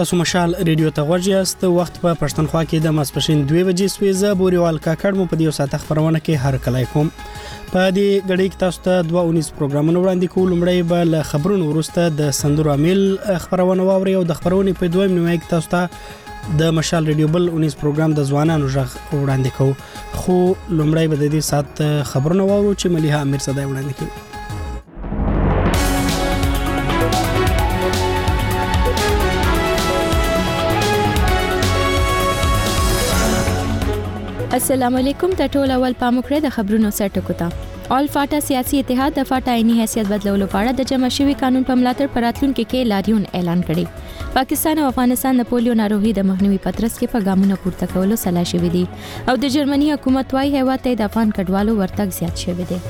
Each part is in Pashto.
تاسو مشال ریډیو ته غوږ یاست. وخت په پښتونخوا کې د ماسپښین 2 بجې سویزه بوريوال کاکړ مو په دې ساعت خبرونه کې هر کله کوم. په دې غړي کې تاسو ته 219 پروګرامونه وړاندې کوم. لمړی به له خبرونو وروسته د سندرو عامل خبرونه واوري او د خبرونې په دویم نیمه کې تاسو ته د مشال ریډیو بل 19 پروګرام د ځوانانو ژغ وړاندې کوو. خو لمړی به د دې ساعت خبرونه واورو چې مليحه امیر صدای وړاندې کوي. السلام علیکم. ته ټول اول پاموکړه د خبرونو سرټکو ته آل فاټا سیاسي اتحاد د فاټا عیني حیثیت بدلولو په اړه د جمع شوی قانون په ملاتړ پر راتلونکو کې لاریون اعلان کړی. پاکستان او افغانستان د پولیو ناروغي د مخنیوي پترس کې په ګامونو پورته کولو سلا شوی دي او د جرمني حکومت وايي هیواد ته د افغان کډوالو ورتګ زیات شوی دی.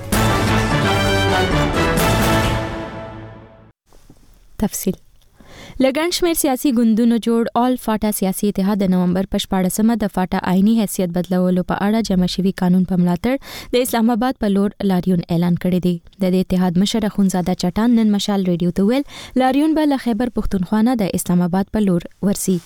تفصیل لګن شمیر سیاسي ګوندونو جوړ آل فاټا سیاسي اتحاد د نومبر په 14مه د فاټا عیني حیثیت بدلولو په اړه جمع شوی قانون په ملاتړ د اسلام آباد په لور لاریون اعلان کړی دی. د دې اتحاد مشر اخونزاده چټان نن مشال ریډیو ته ویل لاریون به له خیبر پښتونخوا نه د اسلام آباد په لور ورسي.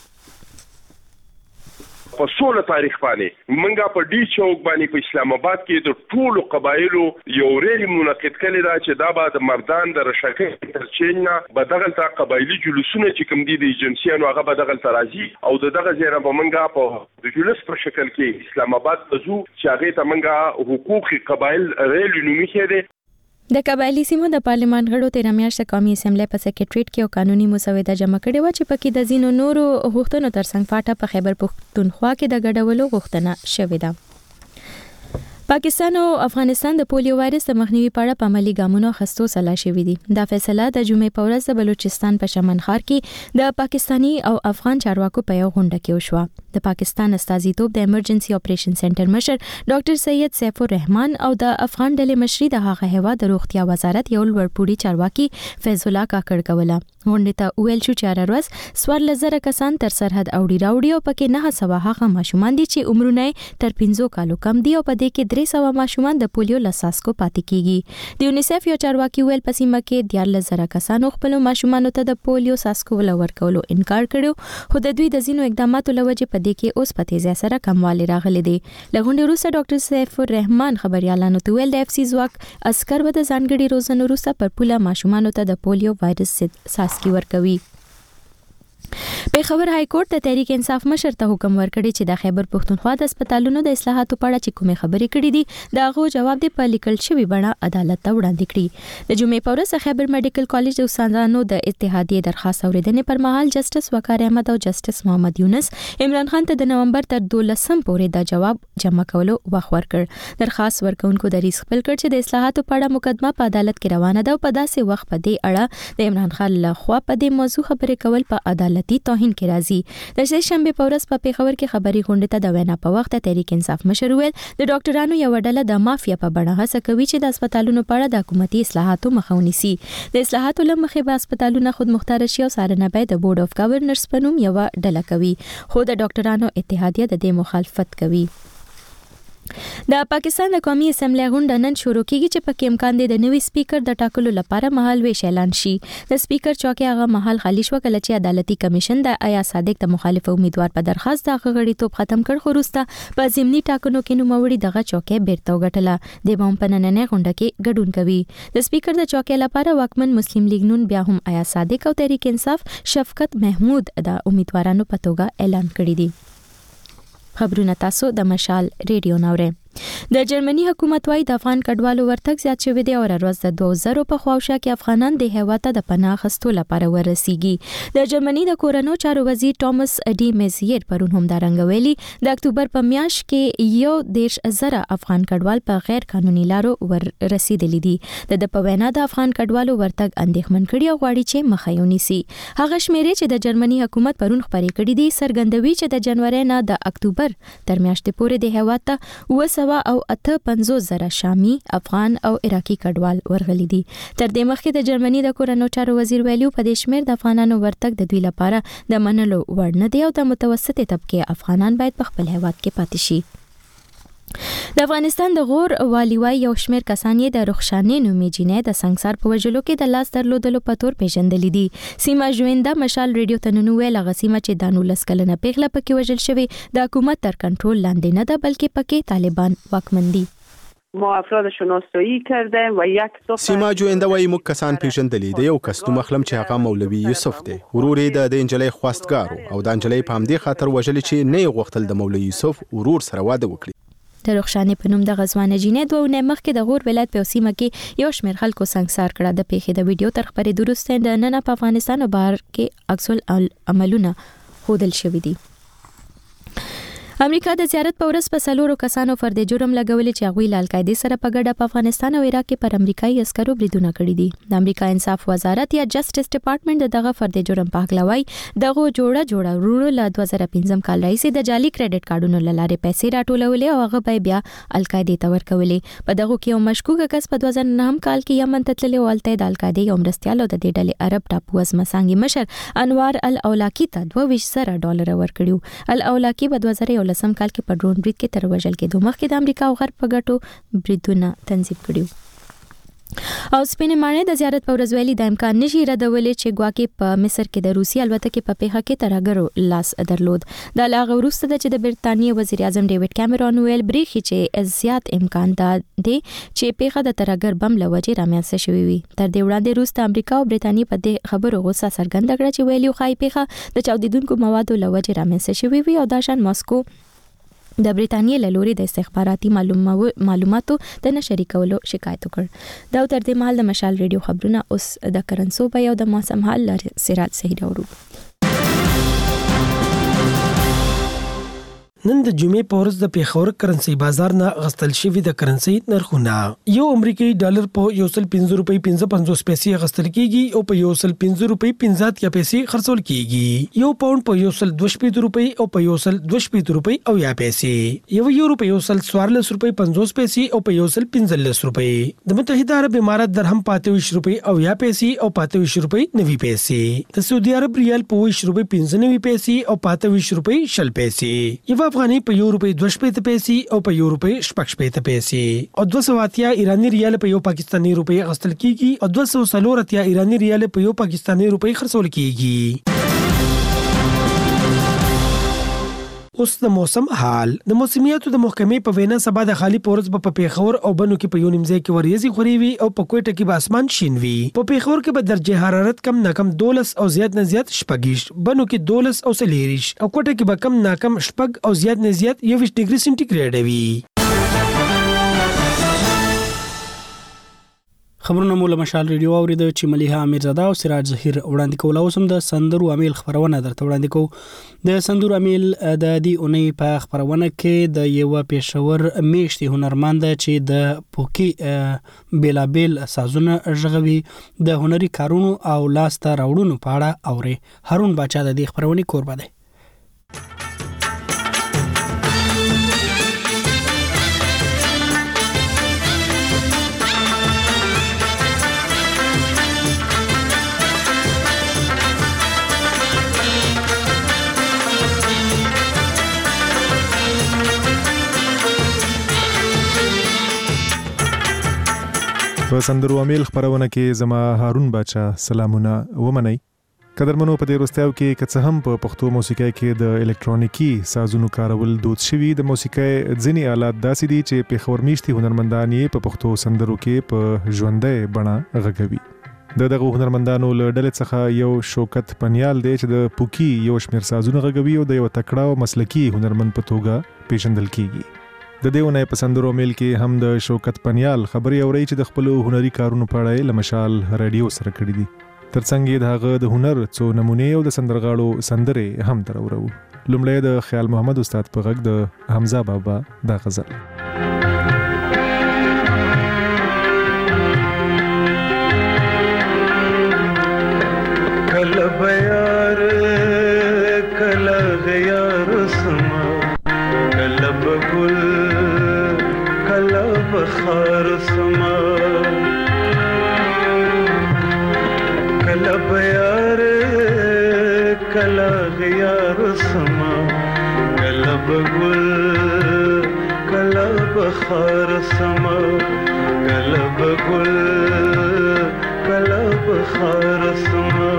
په 16 تاریخ باندې منګه په ډی چوک باندې په اسلام آباد کې د ټولو قبایلو یو ریلی منعقد کړي دا چې دا به د مردان د رشکې ترچین نه بدغل تا قبایلی جلوسونه چې کوم دي د ایجنسیانو هغه بدغل ترازی او دغه زیره په منګه په د جلوس په شکل کې اسلام آباد وزو چې هغه ته منګه حقوقي قبایل ریلی نومي کړي. د قبایلی سیمو د پارلیمان غړو 13 میاشتې قومي اسمبلی په سکریټریټ کې یو قانوني مسوده جمع کړې و چې پکې د زینو نورو غوښتنو ترڅنګ فاټا په خیبر پښتونخوا کې د ګډولو غوښتنه شوې ده. پاکستان او افغانستان د پولیو وایرس د مخنیوي په اړه په عملي ګامونو اخیستو سلا شوې دي. دا فیصله د جمعې په ورځ د بلوچستان په شمن ښار کې د پاکستاني او افغان چارواکو په یو غونډه کې وشوه. د پاکستان استازیتوب د ایمرجنسي اپریشن سنټر مشر ډاکټر سید سیف الرحمن او د افغان ډلې مشري د هغه هیواد د روغتیا وزارت یو لوړپوړي چارواکي فیض الله کاکړ کوله. غونډه ته ویل شو چې هر ورځ 14,000 کسان تر سرحد راوړي او پکې 900 هغه ماشومان دي چې عمرونه تر 15 کالو کم دي او په دې کې 300 ماشومان د پولیو له څاڅکو پاتې کیږي. د یونیسف یو چارواکي ویل په سیمه کې 14,000 کسانو خپل ماشومان ته د پولیو څاڅکو ورکولو انکار کړو خو د دوی د زینو اقداماتو لوجه په دې کې اوس په تیزه سره کموالی راغلی دی. لغونډه وروسته ډاکټر سیف الرحمن خبريالانو ته ویل د اف سی ځواک عسكر به د ځانګړي روزنه وروسته پر پوله ماشومان ته د پولیو وایرس څاڅکي ورکوي. پیښور های کورټ د تحریک انصاف مشر ته حکم ورکړی چې د خیبر پښتونخوا د هسپتالونو د اصلاحاتو په اړه چې کومه خبرې کړې دي دا غو جواب دی په لیکل شوی بڼه عدالت ته وړاندې کړي. د جمعې په ورځ خیبر میډیکل کالج د استادانو د اتحادیې درخواست اوریدنې پر مهال جسټس وقار احمد او جسټس محمد یونس عمران خان ته د نومبر تر 12 پورې د جواب جمع کولو وخت ورکړ. درخواست ورکونکو د ریس خپل کړ چې د اصلاحاتو په اړه مقدمه په عدالت کې روانه ده او په داسې وخت په دې اړه د عمران خان لخوا په دې موضوع خبرې کول په عدالتي توهین کې راځي. د شنبه په ورځ په پیښور کې خبري غونډه ته د وینا په وخت تحریک انصاف مشر ویل د ډاکټرانو یو ډله د مافیا په بڼه هڅه کوي چې د هسپتالونو په اړه د حکومتي اصلاحاتو مخه ونیسي. د اصلاحاتو لمخې به هسپتالونه خود مختار شي او څارنه به د بورډ اف گورنرز په نوم یو ډله کوي خو د ډاکټرانو اتحادیه د دې مخالفت کوي. د پاکستان د قومي اسمبلی غونډه نن شروع کیږي چې په امکان دی د نوي سپیکر د ټاکلو لپاره مهال ویش اعلان شي. د سپیکر چوکۍ هغه مهال خالی شو کله چې عدالتي کمیشن د آیا صادق د مخالف امیدوار په درخواست د غړیتوب ختم کړ خو وروسته په ضمني ټاکنو کې نوموړي دغه چوکۍ بیرته وګټله. د بم په نننۍ غونډه کې ګډون کوي. د سپیکر د چوکۍ لپاره واکمن مسلم لیگ نون بیا هم آیا صادق او تحریک انصاف شفقت محمود د امیدوارانو په توګه اعلان کړی دي. خبرونه تاسو د مشال ریډیو ناوړه. د جرمني حکومت وايي د افغان کډوالو ورتګ زیات شوی دی او ورځ د 2000 په خواوشا کې افغانان د هیواد ته د پناه اخیستو لپاره ورسیږي. د جرمني د کورونو چارو وزیر ټامس ډي میزیر پرون هم دا رنګویلي د اکتوبر په میاشت کې 1,000 افغان کډوال په غیر قانوني لارو ورسیدلي دي. د په وینا د افغان کډوالو ورتګ اندېښمن کړي او غواړي چې مخه یې ونیسي. هغه شمیرې چې د جرمني حکومت پرون خبرې کړې دي څرګندوي چې د جنوري نه د اکتوبر تر میاشتې پورې د هیواد ته او 58,000 شامي افغان او عراقي کډوال ورغلي دي. تر دې مخکې د جرمني د کورونو چارو وزیر ویلو په دې شمیر د افغانانو ورتګ د دوی لپاره د منلو وړ نه دی او د متوسطې طبقه افغانان باید په خپل هیواد کې پاتې شي. د افغانستان د غور والیوای یو شمېر کسان یې د رخشانې نومې جینۍ د سنگسار په وژلو کې د لاس درلودلو په تور پیژندلې دي. سیمه ژوینده مشال ریډیو ته نن ویل هغه سیمه چې د 19 کلنه پیغله پکې وژل شوې د حکومت تر کنټرول لاندې نه ده بلکې پکې طالبان واکمن دي. ما افراد شناسایی کردیم و یک سیما جوینده وایي موږ کسان پیژندلې د یو کس نوم اخلم چې هغه مولوي یوسف دی. ورور یې د انجلۍ خواستګارو او د انجلۍ په همدې خاطر وژل چې نه یې غوښتل د مولوي یوسف ورور سره واده وکړي. د رخشانې په نوم د غزوانه جینۍ 2 اونۍ مخکې د غور ولایت په سیمه کې یو شمېر خلکو سنگسار کړه. د پیښې د ویډیو تر خبرې وروسته د نن په افغانستان او بهر کې عکس العملونه ښودل شوي دي. امریکا د زیارت په ورځ په 4 کسانو فرد جرم لګولې چې هغوی له القاعده سره په ګډه په افغانستان او عراق کې پر امریکایي عسکرو بریدونه کړي دي. د امریکا انصاف وزارت یا جسټس ډپارټمنټ دغه فرد جرم په حق لوي دغه جوړه ورونو له 2015 کال راځي د جعلي کریډټ کارډونو لاره پیسې راټولولې او هغه بیا القاعده ته ورکولې. په دغه کې یو مشکوک کس په 2009 کال کې یمن ته تللی او الته د القاعده یو مرستيال او د دې ډلې عرب ټاپو ازمسانګي مشر انوار الاولاکی ته $22,000 ورکړو. الاولاکی په 2011 کال کې په ډرون برید کې تر وژل کېدو مخکې د امریکا او غرب په ګټو بریدونه تنظیم کړي. او سپین مانه د زیارت په ورځ ویلي د امکان نشي ردولې چې ګواکې په مصر کې د روسي الوتکې په پیښه کې ترهګرو لاس درلود. د لاغه وروسته د چې د برتانیې وزیر اعظم ډیوډ کیمرون ویل بریخي چې زیات امکان دی چې پیښه د ترهګر بم لوجې رامنځته شوې وي. تر دې وړاندې روسته امریکا او برتانیې په دې خبرو غوسه څرګنده کړه چې ویلي خای پیښه د چاودیدونکو موادو لوجې رامنځته شوې وي او دا شان ماسکو د برتانیې له لوري د استخباراتي معلوماتو د نشري کولو شکایت وکړ. دا تر دې مهال د مشال ریډیو خبرونه اوس د کرنسو په یو د موسم حال سراج صحیح راوړو. نن د جمعې په ورځ د پیښور کرنسي بازار نه غستل شوی د کرنسي نرخونه یو امریکایي ډالر په 105 روپۍ 55 پیسې غستل کیږي او په 105 روپۍ 50 پیسې خرڅول کیږي. یو پاوند په 125 روپۍ او په 125 روپۍ او یا پیسې یو یورو په 114 روپۍ 50 پیسې او په 115 روپۍ. د متحده عرب امارات درهم 25 روپۍ او یا پیسې او 25 روپۍ 90 پیسې. د سعودي عرب ریال په 20 روپۍ 95 پیسې او 25 روپۍ 60 پیسې. افغاني په €1 2.5 پیسې او په €1 6.5 پیسې او 280 ایرانی ریال په یو پاکستانی روپۍ غستل کیږي او 240 ایرانی ریال په یو پاکستانی روپۍ خرڅول کیږي. اوس د موسم حال. د موسمیاتو د محکمې په وینا سبا د خالی پورز په پیښور او بنو کې په یو نیمځای کې وریځي خوري وي او په کوټه کې به اسمان شین وي. په پیښور کې به درجه حرارت کم ناکم 12 او زیات نه زیات 14، بنو کې 12 او 14 او کوټه کې به کم ناکم 14 او زیات نه زیات 21 ډیګري سنټیګریډ وي. خبرونه مو له مشال ریډیو اوریدو چې مليحه امیرزاده او سراج ظهیر وړاندې کول. اوس هم د سندرو امیل خبرونه درته وړاندې کوم. د سندرو امیل د دې اونۍ په خبرونه کې د یو پېښور میشتي هنرمند چې د پوکي بیلابل سازونه ژغوي د هنري کارونو او لاسته راوړنو په اړه اوري. هارون باچا د دې خبرونه کوربه دی. په سندرو امیل خبرونه کې زما هارون باچا سلامونه ومنئ. قدرمنو په دې وروستیو کې که څه هم په پښتو موسیقۍ کې د الکترونیکي سازونو کارول دود شوي، د موسیقۍ ځینې آلات داسې دي چې پیښور میشتي هنرمندان یې په پښتو سندرو کې په ژوندۍ بڼه غږوي. دغه هنرمندانو له ډلې څخه یو شوکت پنیال دی چې د پوکي یو شمېر سازونه غږوي او د یو تکړه او مسلکي هنرمند په توګه پیژندل کیږي. د دې ونې په سندرو میل کې هم د شوکت پنیال خبرې اوري چې د خپل هنري کارونو په اړه له مشال رادیو سره کړې دي. ترڅنګ یې د هغه د هنر څو نمونې او د سندرغاړو سندرې هم ترورو. لومړی د خیال محمد استاد په غږ د حمزه بابا دا غزل. کله بیار کله غیار سما کله بګل کله بخار سما کله بیار کله غیار سما کله بګل کله بخار سما کله بګل کله بخار سما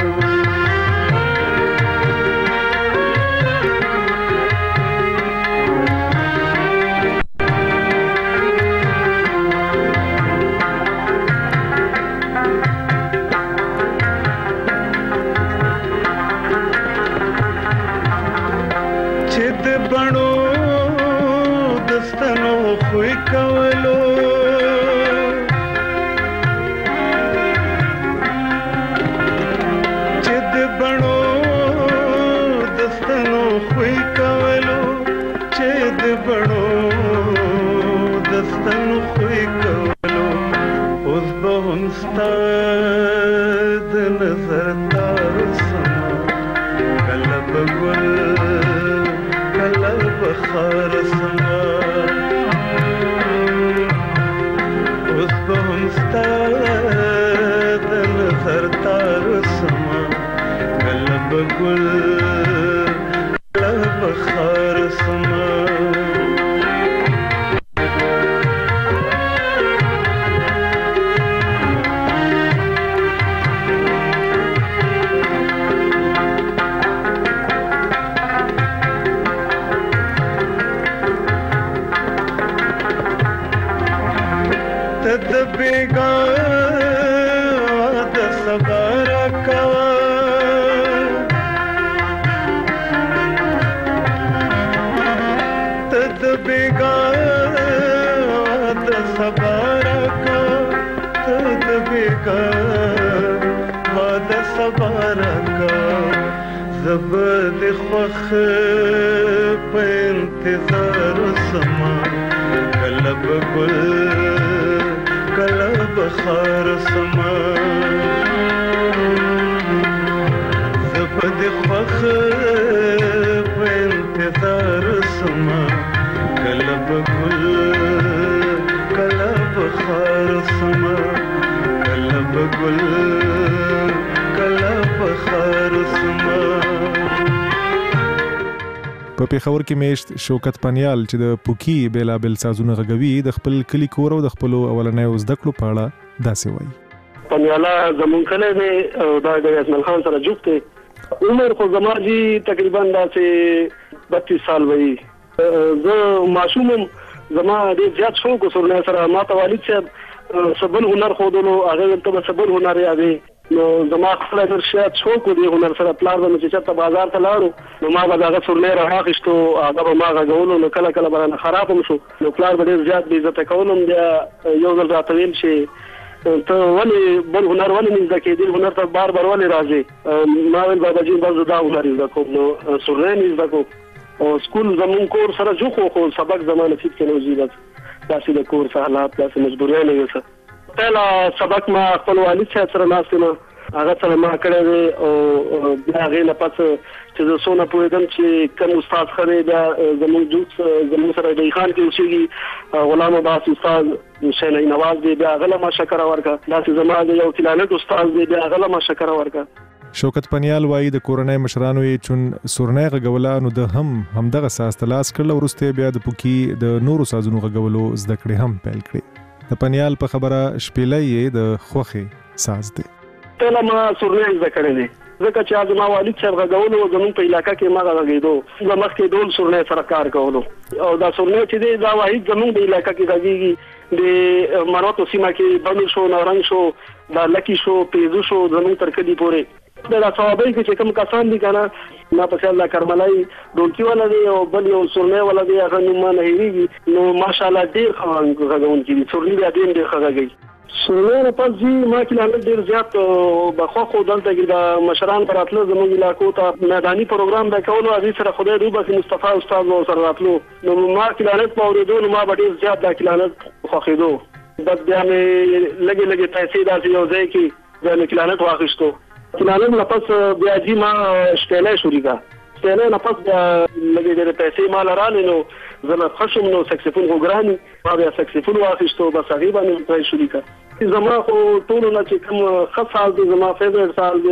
زبد خوخ په انتظار سما کله بګل کله بخار سما زبد خوخ په انتظار سما کله بګل کله بخار سما کله بګل کله بخار سما. په پیښور کې میشت شوکت پنیال چې د پوکی بیلابل سازونه غږوي د خپل کلی کور او د خپل اولنۍ زده کړو په اړه داسې وایي. پنیالا زمون کله دی او دا د اسماعیل خان سره جوړ دی. عمر خو زما جی تقریبا داسې 32 سال وي. زه معصوم زما ډېر زیات شوق وسره سره ما ته والد صاحب سبل هنر خودلو هغه ته سبل هنر یادي نو زما خپل در شات شوق دی هنر سره پلان باندې چې ته بازار ته لاړو نو ما به هغه سرلې راخښتو هغه ما غوولو نو کله کله باندې خراب هم شو نو پلان به ډېر زیات عزت کوم بیا یو ځل راته ویل شي ته ولې بل هنر ولې نه زده کېدل هنر ته بار بار ولې راځي ما ویل بابا جی بس دا هنر زده کوم نو سرلې نه زده کوم او سکول زمون کور سره جو خو سبق زمانه فیت کې نو زیات داسې د کور حالات داسې مجبوریانه وي پهلا سبق ما خپل والد صاحب سره ناستم هغه سره ما کړی دی او بیا هغې نه پس چې زه څونه پوهېدم چې کوم استاد ښه دی بیا زموږ سره ډی خان کې اوسېږي غلام عباس استاد حسین نواز دی بیا هغه له ما شکره ورکړه داسې زما د یو کلانټ استاد دی بیا هغه له ما شکره ورکړه. شوکت پنیال وایي د کورنۍ مشرانو یې چون سورنۍ غږوله نو د همدغه ساز تلاس کړل وروسته بیا د پوکي د نورو سازونو غږولو زده کړې هم پیل کړې. د پنیال په خبره شپېلۍ یې د خوښې ساز دی. پهله ما سورنۍ زده کړې دی ځکه چې زما والد صاحب غږولو زموږ په علاقه کې ما غږېدو زه مخکې ډول سورنۍ سره کار کولو او دا سورنۍ چې دی دا واحد زموږ د علاقه کې غږېږي د مروتو سیمه کې بنو شو نورنګ شو دا لکی شو پیزو شو زموږ تر کلي پورې دا صوابۍ کې چې کوم کسان دي کنه ما په الله کرملای ډولکی ولا دی او بل یو سورنۍ ولا دی هغه نو ما نه هېریږي نو ماشاءالله ډېر غږونکي دي سورنۍ بیا ډېر غږوي سورنۍ پس جی ما کې لاندې ډېر زیات بخوا خو دلته کې دا مشران راتلو زموږ علاقو ته میداني پروګرام د کولو ازي سره خدای دوی به مصطفی استاد و سره راتلو نو ما کې لاندې په اوریدو نو ما ډېر زیات دا کې لاندې خوښېدو بس بیا مې لګي پیسې داسې یو ځای کې بیا مې کې لاندې واخیستو کلانم لپس بیا جی ما شپېلۍ شروع کا شپېلۍ لپس بیا لګي ډېر پیسې ما لرانې نو زما خشم نو سکسفون وګراني ما بیا سکسفون واخیستو بس هغه باندې پای شروع کا زما خو ټول نه چې کوم خاص سال دی زما فیوریټ سال دی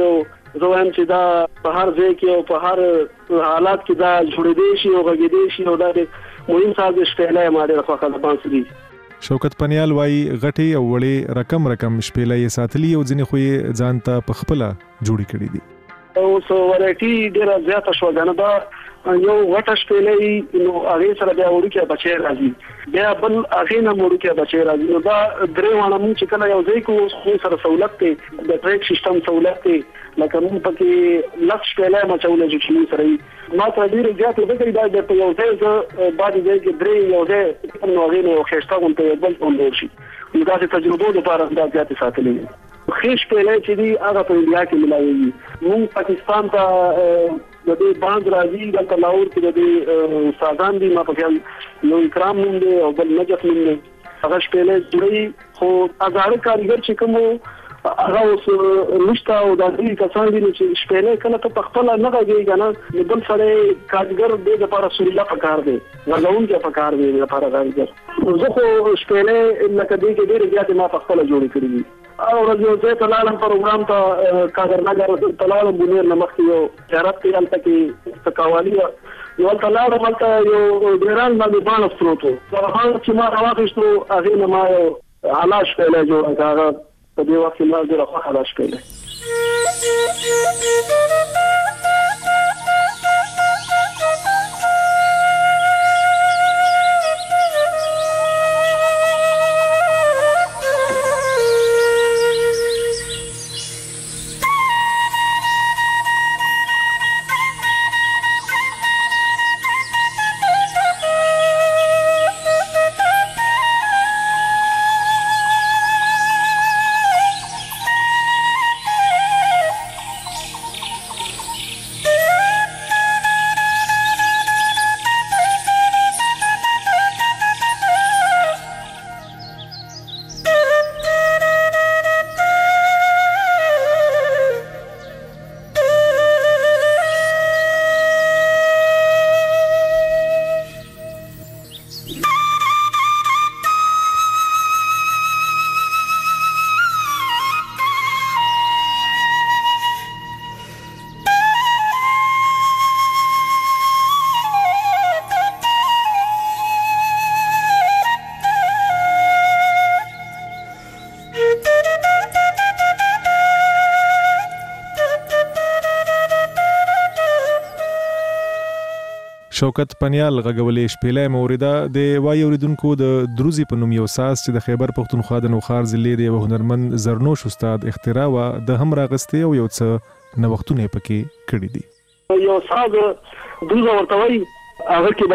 زه وایم چې دا په هر ځای کې او په هر حالات کې دا جوړېدې شي او غږېدې شي او دا مهم ساز شپېلې ما ډېره خوښه ده بانسري. شوکت پنیال وایي غټي او وړې رقم شپېلې ساتلي او ځینې خو یې ځان ته په خپله جوړې کړي دي. اوس ورایټي ډېره زیاته شوه ګنه دا یو غټه شپېلې نو هغه سره بیا وړوکی بچی راځي بیا بل هغه نه وړوکی بچی راځي نو دا درې وانه مونږ چې کله یو ځای کو خو سره سہولت ته د ټریک سیستم سہولت ته لکه مونږ پکې لږ شپېلې مچولې چې سره ما ته ډېر زیات وګړي دا د یو ځای بعد ځای کې درې یو ځای نو هغه نو خېستا غونډه بل څنګه شي نو دا تجربه لپاره دا زیات ساتلې خېش پهلې چې دی هغه په انډیا کې ملایي مونږ پاکستان ته د دې باندې راځي د لاهور کې د دې استادان دي ما په خیال نو کرام نوم دی او بل نجف نوم دی هغه شپېلې جوړي خو هزار کارګر چې کوم هغه اوس نشته او د دې کسان دي چې شپېلې کله ته خپل نه غږیږي نه بل سره کارګر دې لپاره سوريلا پکار دی غلون کې پکار دی لپاره راځي زه خو شپېلې لکه دې کې ډېر زیات ما خپل جوړې کړې او ورځ یو تلالم پروګرام ته کاغرنګر تلالم بنیر نمخ یو زیارت کې البته کې تکاوالی نو تلالم البته یو ډیران باندې باندې پروتو هغه چې ما راوښتو هغه نه ما یو علاج پیدا جوړ کړه په دې وخت کې ما ډېر علاج پیدا شوکت پنیال غږولې شپېلې موریده د وای اوریدونکو د دروزي په نوم یو ساز چې د خیبر پښتونخوا د نوخار ضلع د یو هنرمند زرنوش استاد اختراع و د هم راغستې او یو څه نوښتونه پکې کړی دي یو ساز دروزه ورته وای هغه کې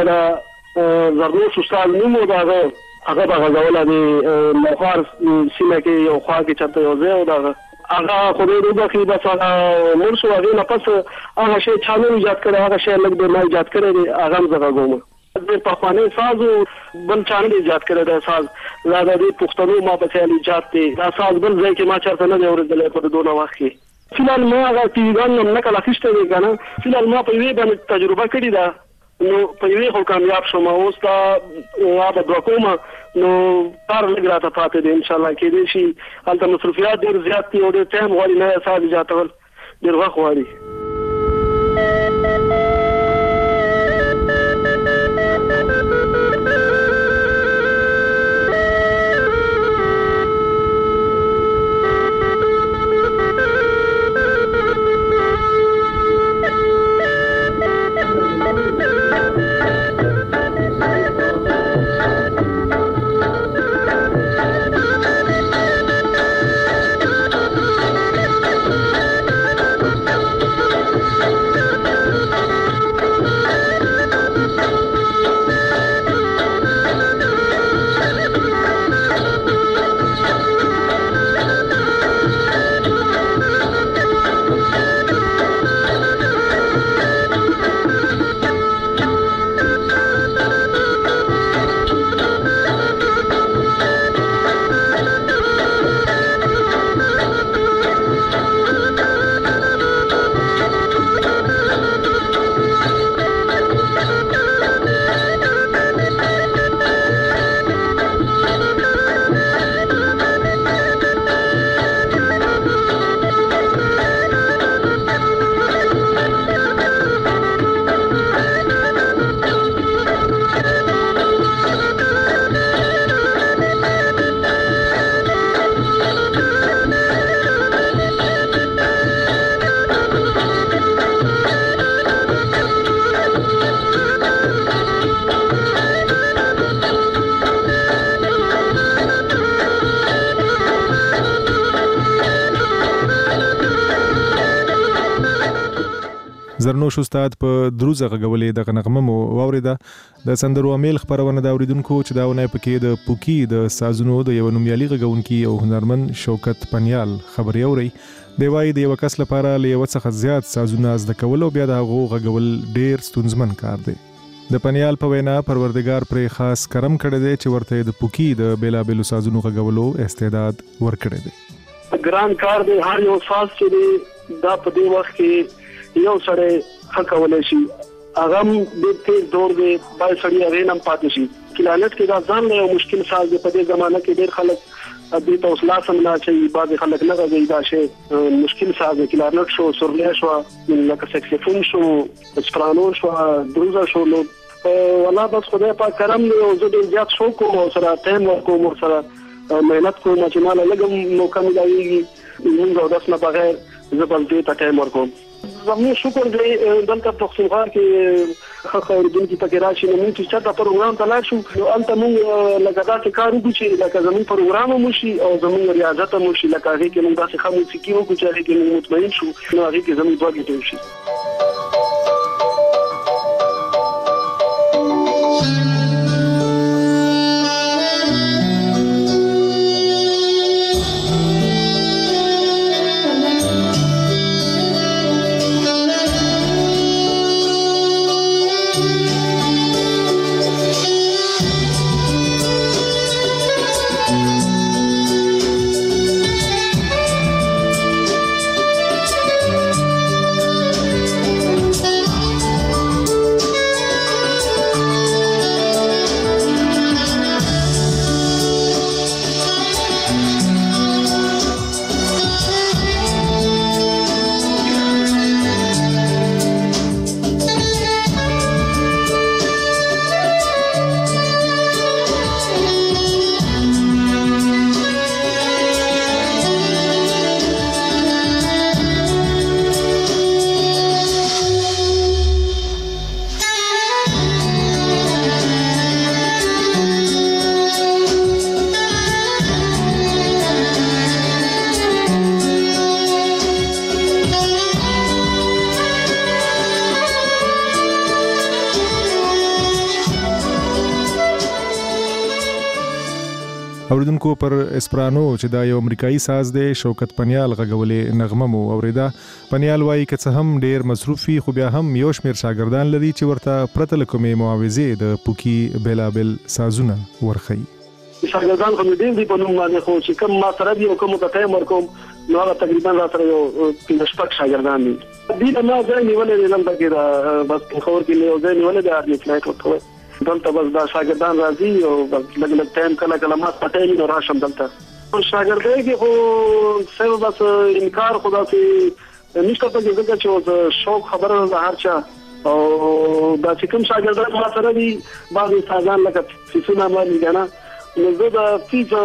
بل زرنوش استاد نوم و هغه غږوله د نوخار سیمه کې یو خوا کې چته یو ځای او دا هغه خو دې د خې بس هغه مرسو هغه نه پس هغه شی چالو ایجاد کړ هغه شی لګ به ما ایجاد کړی هغه زغه کوم د پخوانی ساز بل چانل ایجاد کړی دا ساز لا د پښتنو ما په ځای ایجاد دی دا ساز بل ځای کې ما چرته نه اوریدل په دوه وخت کې فلال ما هغه تیګان نه کله خښته دی کنه فلال ما په وی باندې تجربه کړې ده نو په وی خو کامیاب شوم اوس دا هغه د کومه نو تر لګراته پاتې دي ان شاء الله کې دي شي البته مصرفيات ډېر زیات دي او ډېر ټایم غواړي نه ساز ایجادول ډېر وخت غواړي زرنوش استاد په دروزه غولې د غنغمه مو واوریده د سندرو امیل خبرونه دا اوریدونکو چې داونه پکې د پوکی د سازونو د یو نومیالي غونکي او هنرمن شوکت پنیال خبري اوري دی وای د یو کس لپاره لیو څخه زیات سازونه زده کول او بیا د هغه غول ډیر ستونزمن کار دی د پنیال په وینا پروردگار پر خاص کرم کړی دی چې ورته د پوکی د بیلا بیلو سازونو غولو استعداد ورکړی دی ګران کار دی هر یو ساز چې دا په دې وخت کې یو سره حقولای شي هغه د تیز دور دی بای سړی هغه نم پاتې شي کلانت کې دا ځان له مشکل ساز دی په دې زمانه کې ډېر خلک دې ته اوس لاسم نه چې بعض خلک نه غوي دا شی مشکل ساز دی کلانت شو سورلیا شو لکه سکسفون شو سپرانو شو دروزه شو نو والله بس خدای پاک کرم دی او زه ډېر زیات شو کوم او سره ټایم ورکوم او سره مهنت کوم چې مال لګم موقع ملایږي موږ او داس نه بغیر زه بل دې ته ټایم ورکوم زموږ شکر دې دلته په پښتونخوا کې خخ اوریدونکو پکې راشي نو موږ چې دا پروګرام ته لاړ شو نو انت موږ لکه دا چې کار وکړو چې لکه زموږ پروګرام مو شي او زموږ ریاضت مو شي لکه هغه کې موږ داسې خمو سکیو کو چې هغه کې مطمئن شو نو هغه کې زموږ دوه کې شي اوریدونکو پر اسپرانو چې دا یو امریکایي ساز دی شوکت پنیال غږولې نغمه مو اوریدا پنیال وایي که څه هم ډیر مصروفي خو بیا هم یو شمیر شاګردان لري چې ورته پرته له کومې معاوضې د پوکی بیلابل سازونه ورخي شاګردان خو دې دی په نوم باندې خو چې کوم ما سره دی او کوم ته ټایم ورکوم نو هغه تقریبا را سره یو 15 شاګردان دي دې نه ځای نیولې نن پکې دا بس خبر کې یو ځای نیولې دا د فلایټ ورته دلته بس دا شاګردان راځي او لګ ټایم کله کله ما پټې نو راشم دلته شاګردای کې خو سبب بس انکار خدا سي نشته په دې ځکه چې شوق خبره ده هر چا او دا چې کوم شاګردان ما سره دي بعضي سازان لکه فیسونه باندې نه نو زه دا فیس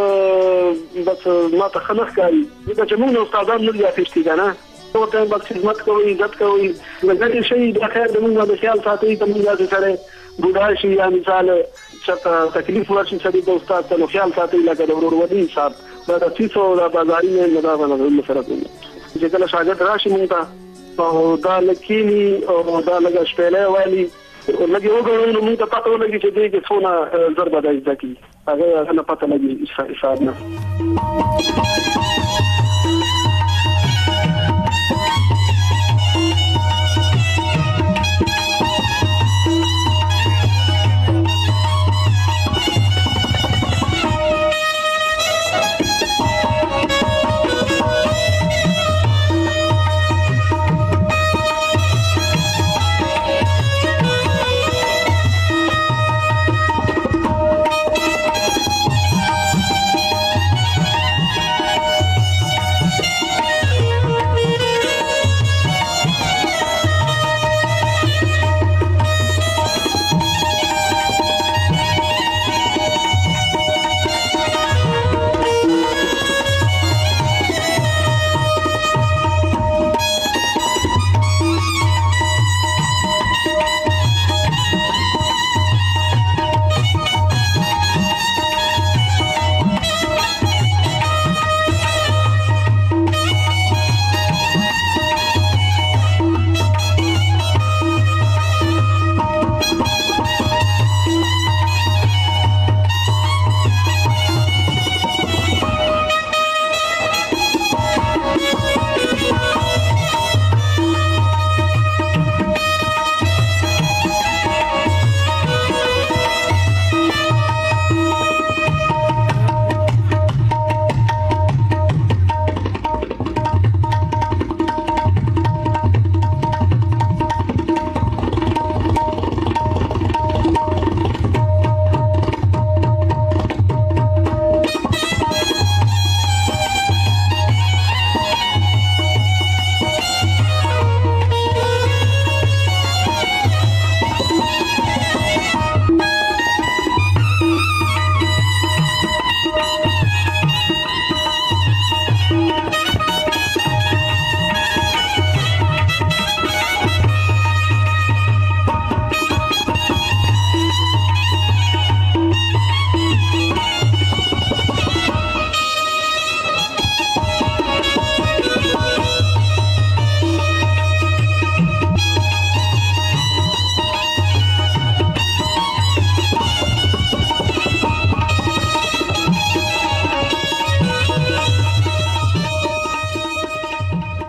بس ما ته خلک کوي دا چې موږ استادان نه لري فیس کنه او ته بس خدمت کوي عزت کوي لکه شي د خیر د موږ د خیال ساتي ته موږ سره بوډا شي یا مثال چې تکلیف ورشي چې د استاد ته خیال ساتي لکه د ورورولي حساب دا د فیسو د بازاري نه دا باندې سره کوي چې کله شاګرد راشي موږ ته او دا لکینی او دا لګ شپېلې والی لګي وګورئ نو موږ ته پته ولګي چې دې کې څونه ضربه ده ځکه هغه نه پته لګي حساب نه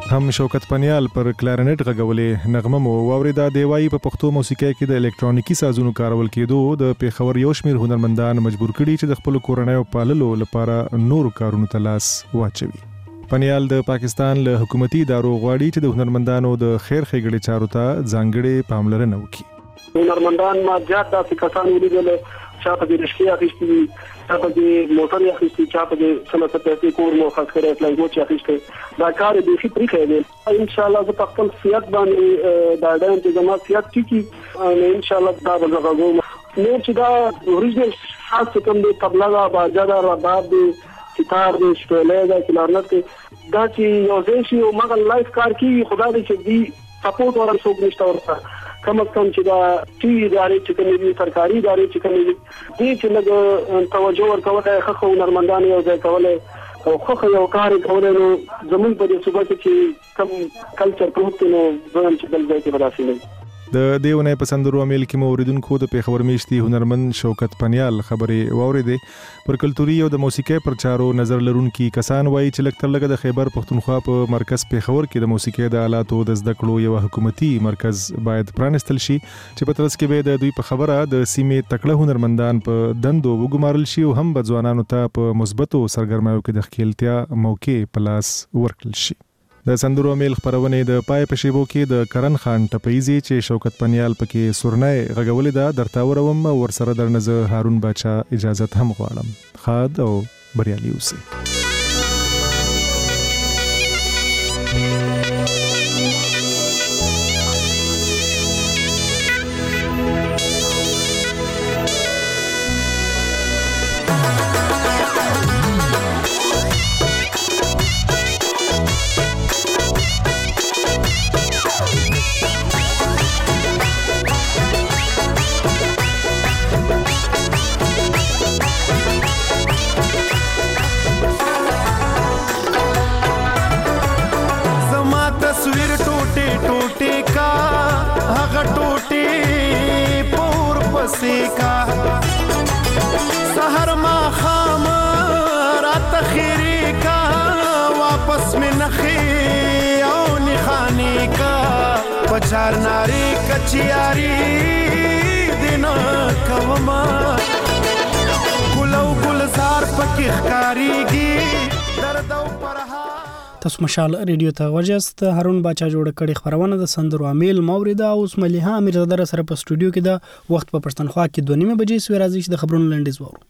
هم شوکت پنیال پر کلارنټ غږولې نغمه مو واوریدا دی وایي په پښتو موسیقۍ کې د الکترونیکی سازونو کارول کېدو د پیښور یو شمېر هنرمندان مجبور کړي چې د خپل کورنۍ پاللو لپاره نور کارونو ته لاس واچوي. پنیال د پاکستان له حکومتي ادارو غواړي چې د هنرمندانو د خیر ښېګړې چارو ته ځانګړې پاملرنه وکړي. هنرمندان ما زیات داسې کسان ولیدل چې په دې رښتیا اخیستي چا په دې موټر اخیستي چا په دې سمته پیسې کور مو خاص کړی پلانګو چې اخیستي دا کار دې شي پرې کوي. ان شاء الله زه په خپل سیاست باندې دا ډایم چې زما سیاست کیږي ان شاء الله دا به زغوم نو چې دا اوریجنل خاص کوم دې تبلغه باجا دا رباب دې ستار دې شپلې دا کلارنټ دا چې یو ځای شي او مګر لایف کار کوي خدای دې چې دې سپورټ ورن څوک نشته ورته کم از کم چې دا ټي ادارې چې کومې دي سرکاري ادارې چې کومې دي دې چې لږ توجه ورکوي خو هنرمندان یو ځای کولای او خو یو کار کولای نو زموږ په دې صوبه کې چې کم کلچر پروت نو ځان چې بل ځای کې بداسي نه د دیونه پسندرو امیل کې موریدونکو د پیښور میشتي هنرمند شوکت پنیال خبرې واوریدې پر کلتوري او د موسیقۍ پر چارو نظر لرونکي کسان وایي چې لکتر لګه د خیبر پښتونخوا په مرکز پیښور کې د موسیقۍ د آلاتو د زده کړو یو حکومتي مرکز باید پرانستل شي چې په ترڅ کې به د دوی په خبره د سیمې تکړه هنرمندان په دندو وګمارل شي او هم ځوانانو ته په مثبتو سرګرمیو کې د خپلتیا موقع پلاس ورکړل شي. د سندرو میل خبرونه د پای په شیبو کې د کرن خان ټپیزي چې شوکت پنیال پکې سورنای غږولې ده درتاوروم ورسره درنزه هارون باچا اجازه هم غواړم. خاد او بریالي اوسئ. सहर मा खाम रात खीरी का वापस में नखी और निखानी का पचार नारी कचियारी दिन कवमा गुलौ गुलजार पकी कारीगी दर्दौ परहा. تاسو مشال ریډیو ته وجست هارون باچا جوړ کړي خبرونه د سندرو امیل موریدا اوس مليها امیر زدر سره په سټوډیو کې د وخت په پښتونخوا کې 2:30 بجې سوي راځي چې د خبرونو لنډیز وورو.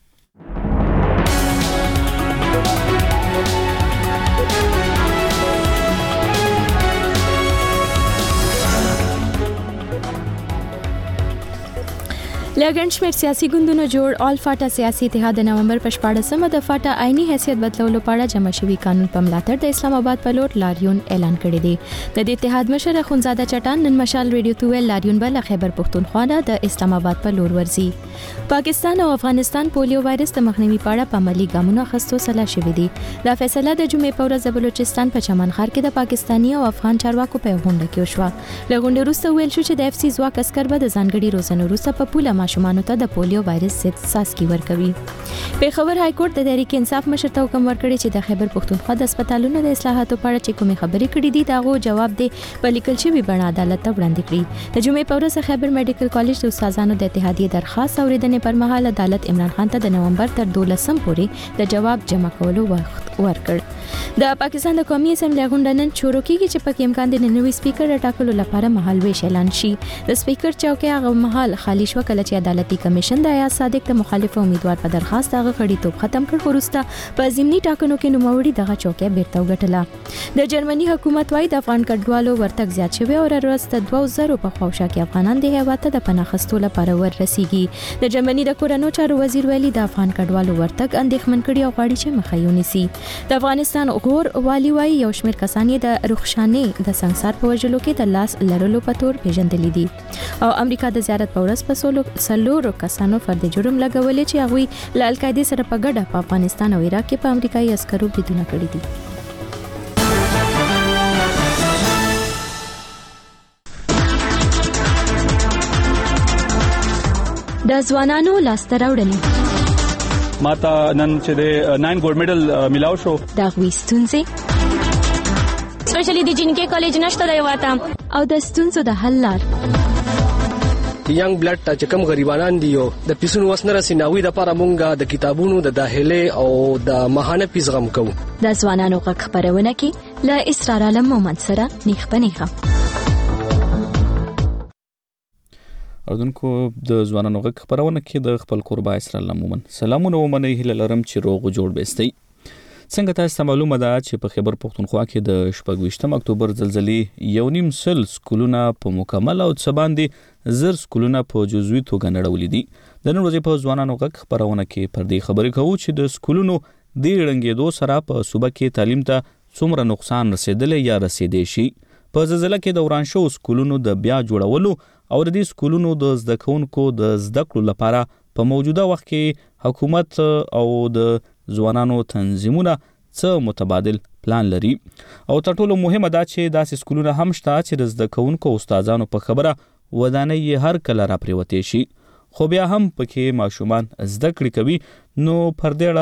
لګن شمیر سیاسي ګوندونو جوړ آل فاټا سیاسي اتحاد د نومبر په 14مه د فاټا آئینی حیثیت بدلولو په اړه جمع شوی قانون په ملاتړ د اسلام آباد په لور لاریون اعلان کړی دی. د دې اتحاد مشر خونزاده چټان نن مشال ریډیو ته ویل لاریون بل خیبر پښتونخوا د اسلام آباد په لور ورځي. پاکستان او افغانستان پولیو وایرس ته مخنیوي په اړه په عملی ګامونو اخیستو سلا شوې دي. دا فیصله د جمعې په ورځ بلوچستان په چمنخار کې د پاکستاني او افغان چارواکو په غونډه کې وشوه. له غونډې وروسته ویل شو چې د اف سی ځواک عسكر به د ځانګړي روزنې وروسته په پوله ماشومانو ته د پولیو وایرس ضد څاڅکي ورکوي. پیښور های کورټ د تحریک انصاف مشر ته حکم ورکړی چې د خیبر پښتونخوا د هسپتالونو د اصلاحاتو په اړه چې کومې خبرې کړې دي داغو جواب دی په لیکل شوی بڼه عدالت ته وړاندې کړي. د جمعې په ورځ خیبر میډیکل کالج د استادانو د اتحادیې درخواست اوریدنې پر مهال عدالت عمران خان ته د نومبر تر 12 پورې د جواب جمع کولو وخت ورکړ. د پاکستان د قومي اسمبلی غونډه نن شروع کیږي چې پکې امکان دی نوی سپیکر ټاکلو لپاره مهال ویش اعلان شي. د سپیکر چوکۍ هغه مهال خالی شو کله چې عدالتي کمیشن د آیاز صادق د مخالف امیدوار په درخواست هغه غړیتوب ختم کړ خو وروسته په ضمني ټاکنو کې نوموړي دغه چوکۍ بیرته وګټله. د جرمني حکومت وايي د افغان کډوالو ورتګ زیات شوی او ورسته 2000 په خواوشا کې افغانان د هیواد ته د پناه اخیستو لپاره ورسیږي. د جرمني د کورنو چارو وزیر ویلي د افغان کډوالو ورتګ اندېښمن کړي او غواړي چې مخه یې ونیسي. د افغانستان غور والی وايي یو شمېر کسان یې د رخشانې د سنگسار په وژلو کې د لاس لرلو په تور پیژندلي دي او امریکا د زیارت په ورځ په سلور کسانو فرد جرم لګولې چې هغوی له القاعده سره په ګډه په افغانستان او عراق کې په امریکایي عسکرو بریدونه کړي دي. د ځوانانو لاسته راوړنې ماته نن چې د 9 ګولډ میډل ملاو شو دا غوي ستونزې سپیشلی د جنکي کالج نشته دی واته او د ستونزو د حل لار ینګ بلډ ته چې کوم غریبانان دي او د پیسونو وسنه رسیناوي د لپاره مونږه د کتابونو د داخله او د ماهانه فیس غم کوو د ځوانانو غږ خبرونه کې ل اسرار عالم مومن سره نیخ بنیخه اردوونکو د ځوانانو غږ خبرونه کې د خپل قربا اسرار عالم مومن سلامونه ومنه هله لرم چې روغ جوړ بيستي څنګه تاسو معلومه ده چې په خیبر پختونخوا کې د 28 اکتوبر زلزلې 1.5 سکولونه په مکمل او څباندې زر سکولونه په جزوي توګه نړولې دي د نن ورځې په ځوانانو غږ خبرونه کې پر دې خبرې کوو چې د سکولونو د رنګېدو سره په صوبه کې تعلیم ته څومره نقصان رسیدلی یا رسیدي شي په زلزلې کې د وران شو سکولونو د بیا جوړولو او د دې سکولونو د زده کوونکو د زده کړو لپاره په موجوده وخت کې حکومت او د ځوانانو تنظیمونه څه متبادل پلان لري او تر ټولو مهمه دا چې داسې سکولونه هم شته چې د زده کوونکو او استادانو په خبره ودانۍ هر کله را پریوتې شي خو بیا هم پکې ماشومان زده کړې کوي نو پردېړه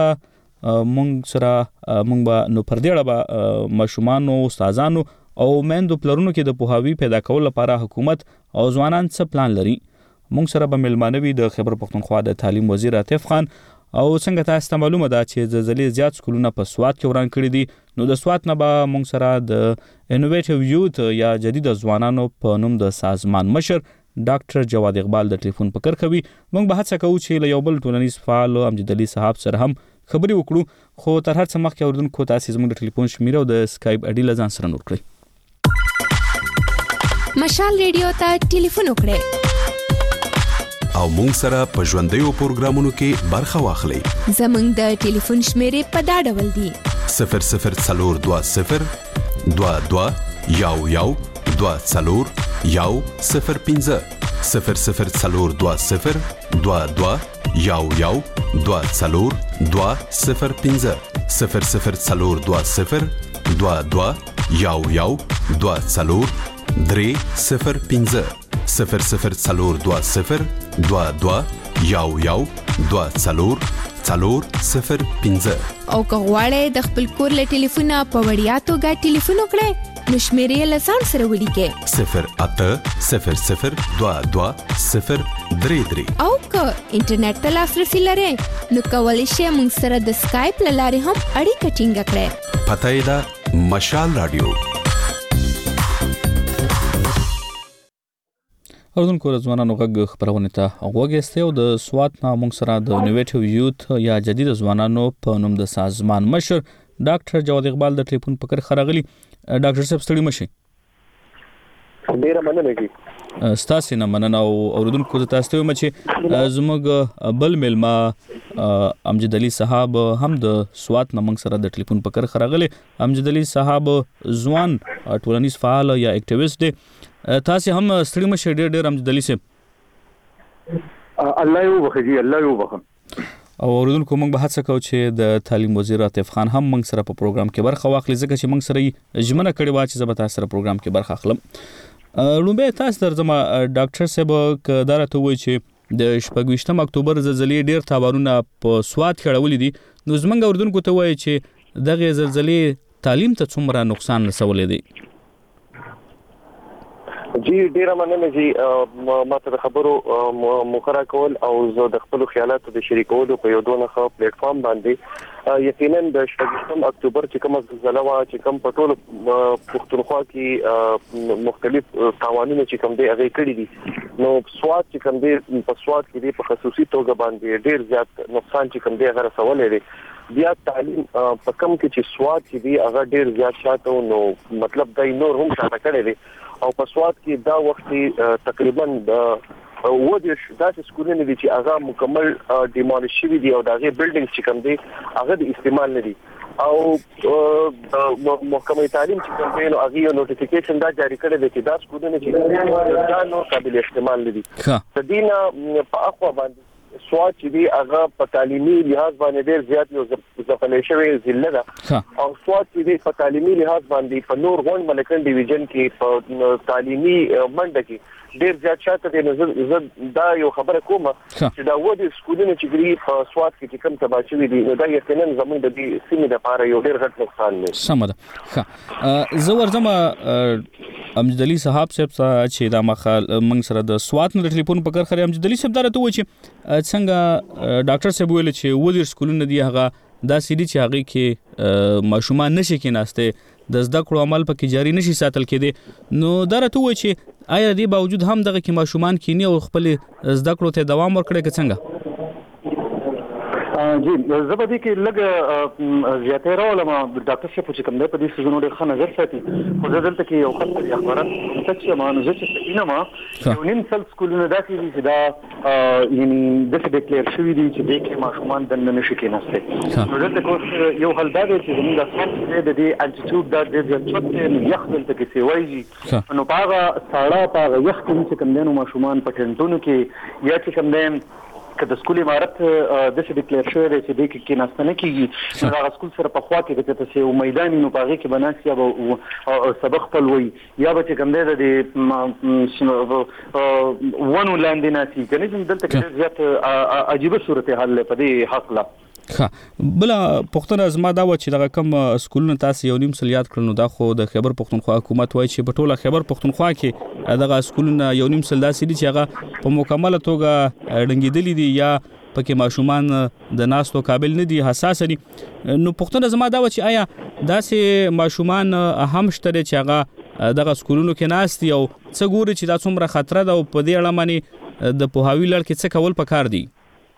مونږ به ماشومان او استادانو او مندو پلرونو کې د پوهاوی پیدا کول لپاره حکومت او ځوانان څه پلان لري مونږ سره به ملمانوي د خیبر پختونخوا د تعلیم وزیر عاطف خان او څنګه تاسو ته معلومه ده چې زلزلې زیات سکولونه په سوات کې وران کړی دي نو د سوات نه به مونږ سره د انوویټیو یوث یا جدید ځوانانو په نوم د سازمان مشر ډاکټر جواد اقبال د ټلیفون په کرکوي مونږ به هڅه کوو چې له یو بل ټولنیز فعال امجد علي صاحب سره هم خبرې وکړو خو تر هر څه مخکې اوردونکو تاسو زموږ د ټلیفون شمیره او د اسکایپ اډي لزان سره نور کړئ مشال ریډیو ته ټلیفون وکړئ او مونږ سره په ژوندۍ پروګرامونو کې برخه واخلئ زموږ د ټلیفون شمیره په دا ډول دی 0020 22 یو 24 یو 05 0020 22 یو 24 205 0020 22 یو 24 305 0020 22 یو 24 305 او کغواړی د خپل کور له ټلیفونه په وړیا توګه ټلیفون وکړئ نو شمیرې له ځان سره ولیکئ 0800220333 او که انټرنیټ ته لاسرسي لرئ نو کولی شئ موږ سره د سکایپ له لارې هم اړیکه ټینګه کړئ پته یې ده مشال رادیو اردوونکو ځوانانو غږ خبرونه ته غوږیسته او د سوات نه موږ سره د انوویټیو یوث یا جدید ځوانانو په نوم د سازمان مشر ډاکټر جواد اقبال د ټلیفون په کر خراغلی ډاکټر صاحب ستړي مشي ډیره مننه کی ستاسو نه مننه او اردوونکو تاسو ته مچ زموږ بل ملما امجد علي صاحب هم د سوات نه موږ سره د ټلیفون په کر خراغلی امجد علي صاحب ځوان ټولنیز فعال یا اکټیویست دی تاسو هم ستړي مشه ډېر امجد علي صاحب الله یو بخجی الله یو بخم او اوردونکو موږ به هڅه کوو چې د تعلیم وزیر عاطف خان هم موږ سره په پروګرام کې برخه واخلي ځکه چې موږ سره ژمنه کړې و چې زه به تاسو سره پروګرام کې برخه اخلم لومبه تاسو درځم ډاکټر صاحب کدارته وایي چې د 28 اکتوبر زلزلې ډېر تاوانونه په سوات کې اړولې دي نو زمونږ اوردونکو ته وایي چې دغه زلزلې تعلیم ته څومره نقصان رسولې دي جی ډیره مننه جی ماته د خبرو مخره کول او زه د خپل خیالاتو د شریکولو په یو دونه ښه پلیټ فارم باندې یقینا د 28 اکتوبر چې کوم زلزلہ وا چې کوم په ټول پښتونخوا کې مختلف قوانینو چې کوم دی هغه کړی دي نو سواد چې کوم دی په سواد کې په خصوصي توګه باندې ډیر زیات نقصان چې کوم دی هغه رسولې دي بیا تعلیم په کوم کې چې سواد کې دی هغه ډیر زیات شاته نو مطلب دای نور هم شاته کړی دی او په سواد کې دا وخت تقریبا ودیش داسې سکولونه دي چې هغه مکمل ډیمالیش شوی دي او دغه بلډینګ چې کوم دي هغه د استعمال نه دي او محکمه تعلیم چې کوم دی نو هغه یو نوټیفیکیشن دا جاری کړی دی چې دا سکولونه چې دا نو قابل استعمال نه دي تدینا په اخوا باندې سواد چې دی هغه په تعلیمي لحاظ باندې ډیر زیات یو ځپلې شوی ضلع ده او سواد چې دی په تعلیمي لحاظ باندې په نور غون ملکن ډیویژن کې په تعلیمي منډه کې ډیر زیات شاته دي. زه دا یو خبره کوم چې دا ودی سکولونه چې ګری په سواد کې کوم تباشوي دي دا یقینا زموږ د دې سیمې لپاره یو ډیر غټ نقصان دی. سم ده. زه ورځم امجد علي صاحب چې دا مخال موږ سره د سواد نه ټلیفون په کار خري. امجد علي صاحب دا راته و چې څنګه ډاکټر صاحب ویل چې ودی سکولونه دی هغه دا سړي چې هغه کې ماشومان نشي کېناسته د زده کړو عمل پکې جاری نشي ساتل کېده نو دا راته و چې آیا دې باوجود هم دغه کې ماشومان کینی او خپل زده کړو ته دوام ورکړي که څنګه؟ جی زبدي کې لګ زیاته راولم ډاکټر صاحب چې کوم دی په دې سيزونو ډېر ښه نظر ساتي خو زه دلته کې یو خبر اخبارات چې ما نو چې اینما یو نیم سل سکولونه داسې دي چې دا یعنی د ډیکلیئر شوی دي چې د کې ماشومان د نشي کېناسته نو دلته کو یو حل دا دی چې زموږ د سپورت د دې الټیټیوډ دا د چوت یخ دلته کې سیوایي نو پاغه ساړه پاغه یخ کې کوم دی نو ماشومان په ټنټونو کې یا چې کوم دی که د سکول امارت د څه ډیکلیئر شوی دی چې د کې ناستنه کیږي نو هغه سکول سره په خوا کې د څه یو میدان نو پاغه کې بناسي یا سبق خپلوي یا به کوم دی د ونو لاندې ناسي کنه چې دلته کې زیات عجیب صورتحال په دې حق لا بل پښتون ازما دا و چې دغه کم سکولونه تاسو یو نیم سل یاد کړنو دا خو د خیبر پښتونخوا حکومت وایي چې په ټوله خیبر پښتونخوا کې دغه سکولونه یو نیم سل داسې دي چې هغه په مکمله توګه ډنګېدلي دي یا پکې ماشومان د ناستو قابل نه دي حساس دي نو پښتون ازما دا و چې آیا داسې ماشومان هم شته چې هغه دغه سکولونو کې ناست دي او څه ګوري چې دا څومره خطر ده او په دې اړه باندې د پوهاوی لړ کې څه کول پکار دي؟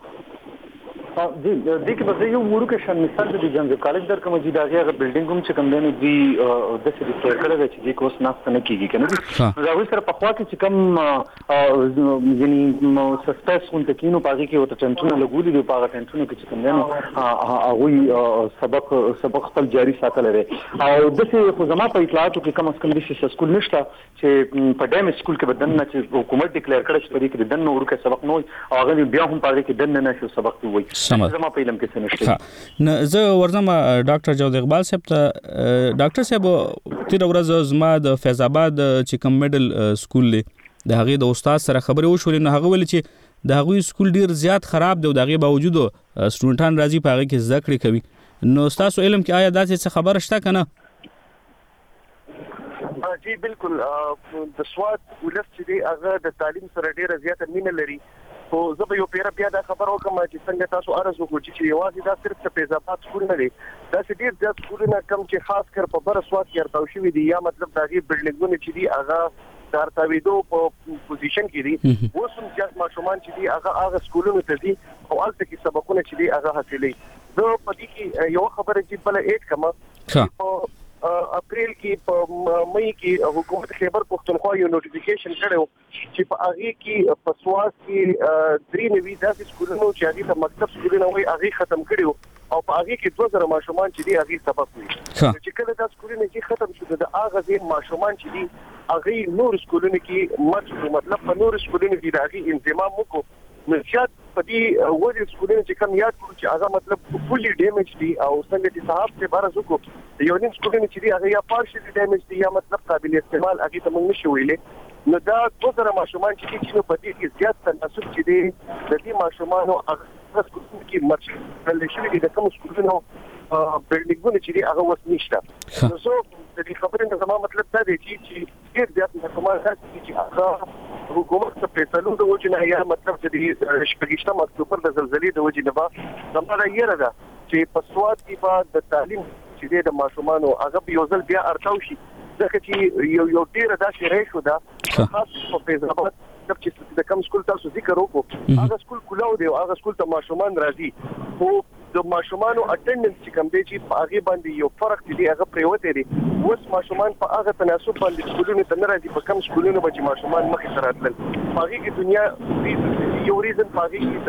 جی د کې به یو ورکشن مثال د جنګ کالج در کوم چې دا هغه بلډینګ هم چې کوم دی د څه ډیکلیئر کړی دی چې د کوس ناست نه کیږي کنه دا وی سره په خوا کې چې کوم یعنی سسپیس اون تکینو پاږي کې وته ټنټونه لګولې دی پاغه ټنټونه کې چې کوم دی هغه سبق خپل جاری ساتل لري او د څه خو زما په اطلاعاتو کې کم از کم د څه سکول نشته چې په ډیم سکول کې بدن نه چې حکومت ډیکلیئر کړی چې په دې کې دنه ورکه سبق نه وي هغه بیا هم پاږي کې دنه نه شو سبق وي زما په علم کې څه نشته. نه زه ورځم ډاکټر جاوید اقبال صاحب ته. ډاکټر صاحب تیر ورځ زما د فیض آباد چې کوم میډل سکول دی د هغه د استاد سره خبرې وشولې نو هغه ویل چې د هغه سکول ډیر زیات خراب دی او د هغه باوجود سټوډنټان راځي په هغه کې زده کړې کوي نو تاسو علم کې آیا داسې څه خبره شته کنه؟ جی بالکل د سواد ولس چې دی هغه د تعلیم سره ډیره زیاته مینه لري خو زه به یو پیره بیا دا خبر وکم چې څنګه تاسو ارزو وکړو چې یوازې دا صرف په فیض آباد سکول نه دی دا ډیر زیات سکولونه کم چې خاص کر په بر سواد کې ارتاو شوي دي یا مطلب دا غي بلډینګونه چې دي هغه د ارتاویدو په پوزیشن کې دي اوس هم چې ماشومان چې دي هغه سکولونو ته دي او البته کې سبقونه چې دي هغه حاصلې زه په دې کې یو خبره چې بل اډ کما اپریل کې په مې کې حکومت خیبر پښتونخوا یو نوټیفیکیشن کړو چې په هغه کې په سواد کې درې نوي داسې سکولونو چې هغه ته مکتب سکولونه وي هغه ختم کړو او په هغه کې 2000 ماشومان چې دي هغه سبق وي چې کله دا سکولونه چې ختم شول د هغه ځین ماشومان چې دي هغه نور سکولونه کې مطلب په نور سکولونو کې د هغه انضمام وکړو نشات په دې وځي سکولونه چې کوم یاد کړو چې هغه مطلب فولي ډیمیج دي او څنګه چې صاحب ته بار زکو یو نیم سکولونه چې دي هغه یا پارشلی ډیمیج دي یا مطلب قابل استعمال هغه ته موږ نشو ویلې نو دا 2000 ماشومان چې په دې کې زیات تناسب چې دي د دې ماشومانو هغه سکولونه کې مرچ شوی د کوم سکولونو بلډینګونه چې دي هغه وس نشته نو زه د دې خبرې نه زما مطلب دا دی چې ډیر زیات ماشومان چې هغه حکومت ته فیصلو د وجه نه یا مطلب چې شپږشتم اکتوبر د زلزلې د وجه نه زموږ یې راځه چې په سواد کې بعد د تعلیم چې د ماشومانو هغه یو ځل بیا ارتاو شي ځکه چې یو ډیر داسې ریشو ده خاص په فیض آباد چې د کوم سکول تاسو ذکر وکړو هغه سکول کلاو دی هغه سکول ته ماشومان راځي خو د ماشومانو اټینډنس چې کوم دی چې په هغه باندې یو فرق دی هغه پریوته دی اوس ماشومان په هغه تناسب باندې سکولونو ته نه راځي په کوم سکولونو باندې ماشومان مخې ته راتلل هغه کې دنیا یو ریزن هغه کې د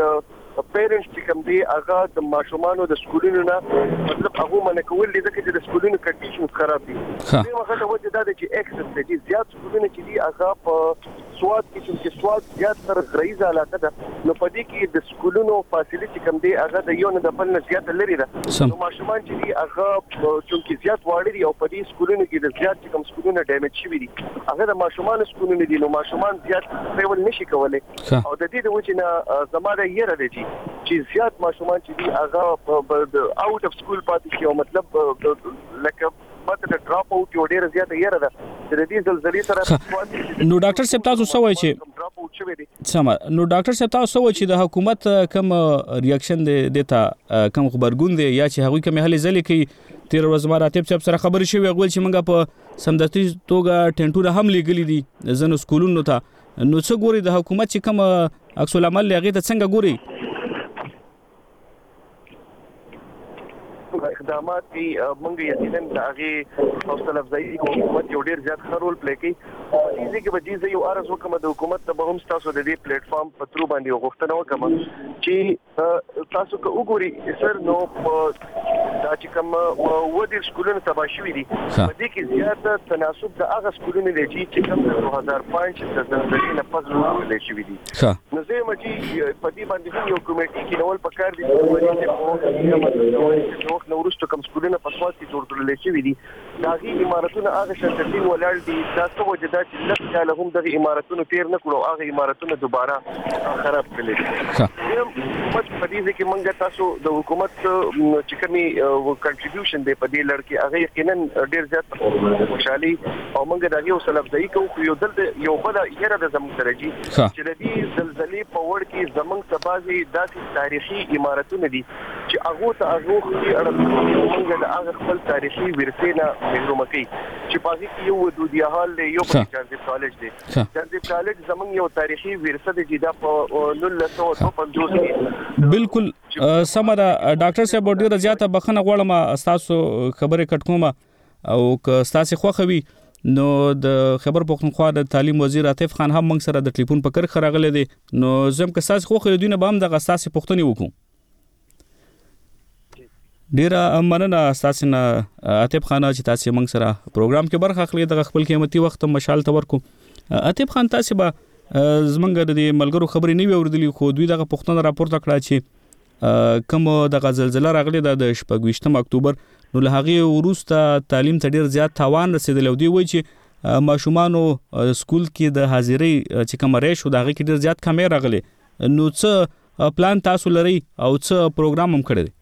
پیرنټس چې کوم دي هغه د ماشومانو د سکولونو نه مطلب هغه منه کول دي ځکه چې د سکولونو کنډیشن خراب دي نو هغه د وجه دا چې اکسس دي زیات سکولونه چې دي هغه په سواد کې سواد زیات تر غریزه علاقه ده نو په دې کې د سکولونو فاصله چې کوم دي هغه د یو نه د بل نه زیات لري ده نو ماشومان چې دي هغه چې زیات واړي دي او په دې سکولونو کې د زیات کوم سکولونه ډیمیج شوي دي هغه د ماشومان سکولونه دي نو ماشومان زیات ټریول نشي کولای او د دې د وجه نه زموږ یره دي چې زیات ماشومان چې دي هغه اوټ اف سکول پاتې شي او مطلب لکه ماته د ډراپ اوټ یو ډیر زیاته یره ده چې د دې زلزلې سره نو ډاکټر صاحب تاسو څه وایي چې سم نو ډاکټر صاحب تاسو څه وایي چې د حکومت کوم ریاکشن دیتا کوم خبرګون دی یا چې هغوی کوم هلې ځلې کوي تیر ورځ ما راتب صاحب سره خبرې شوې غوښتل چې موږ په سمدستي توګه ټینټونه هم لګلې دي زنو سکولونو ته نو څه ګوري د حکومت چې کوم عکس العمل لغې ته څنګه ګوري اقدامات دي موږ یقینا د هغه حوصله افزایی حکومت یو ډیر زیات رول پلی کوي دې کې به دې یو ارز وکم د حکومت ته به هم تاسو د دې پلیټ فارم په ترو باندې غوښتنه وکم چې تاسو که وګوري سر نو دا چې کوم ودی سکولونو تباه شوي دي په دې کې زیات تناسب د هغه سکولونو دی چې کوم د 2005 د زلزلې نه پس جوړ شوي دي نو زه مچي په دې باندې یو کمیټي کې نول پکار دي چې نو ورستو کوم سکولونه په سواد کې جوړ کړل شوي دي دا غي اماراتونه هغه شرطین ولر دي دا څه وجدا چې لږ کاله هم د اماراتونو تیر نه کړو هغه اماراتونه دوباره خراب کړل حکومت په دې کې منګه تاسو د حکومت چې کومي کنټریبیوشن دی په دې لړ کې هغه یقینا ډیر زیات خوشحالي او منګه دا یو سلب ځای کوو یو دل یو بل یره د زموږ سره دي چې د دې زلزلې په وړ کې زموږ سبازي داسې تاریخي اماراتونه دي چې هغه ته هغه موږ د هغه خپل تاریخي ورثه نه محروم کوي چې پاتې کې یو ودودي حال دی یو په جانزیب کالج دی جانزیب کالج زمونږ یو تاریخي ورثه دی چې دا په 1950 کې بالکل سمره ډاکټر صاحب ډیره زیاته بخنه غواړم تاسو خبره کټکوم او که تاسو خوښوي نو د خبر پښتونخوا د تعلیم وزیر عاطف خان هم موږ سره د ټلیفون په کر خراغله دي نو زم که تاسو خوښوي دوی نه به هم د تاسو پښتني وکړو ډیره مننه تاسو نه عاطف خان چې تاسو موږ سره پروګرام کې برخه اخلي د خپل قیمتي وخت مشال تور کو عاطف خان تاسو به زمونږ د ملګرو خبرې نه وردلی خو دوی دغه پښتون راپورټ کړه چې کوم د زلزلہ راغلی د 28 اکتوبر نو له هغه وروسته تعلیم ته ډیر زیات تاوان رسیدلی او دی وایي چې ماشومانو سکول کې د حاضرۍ چې کوم ریشو دغه کې ډیر زیات کمی راغلی نو څه پلان تاسو لري او څه پروګرام هم کړی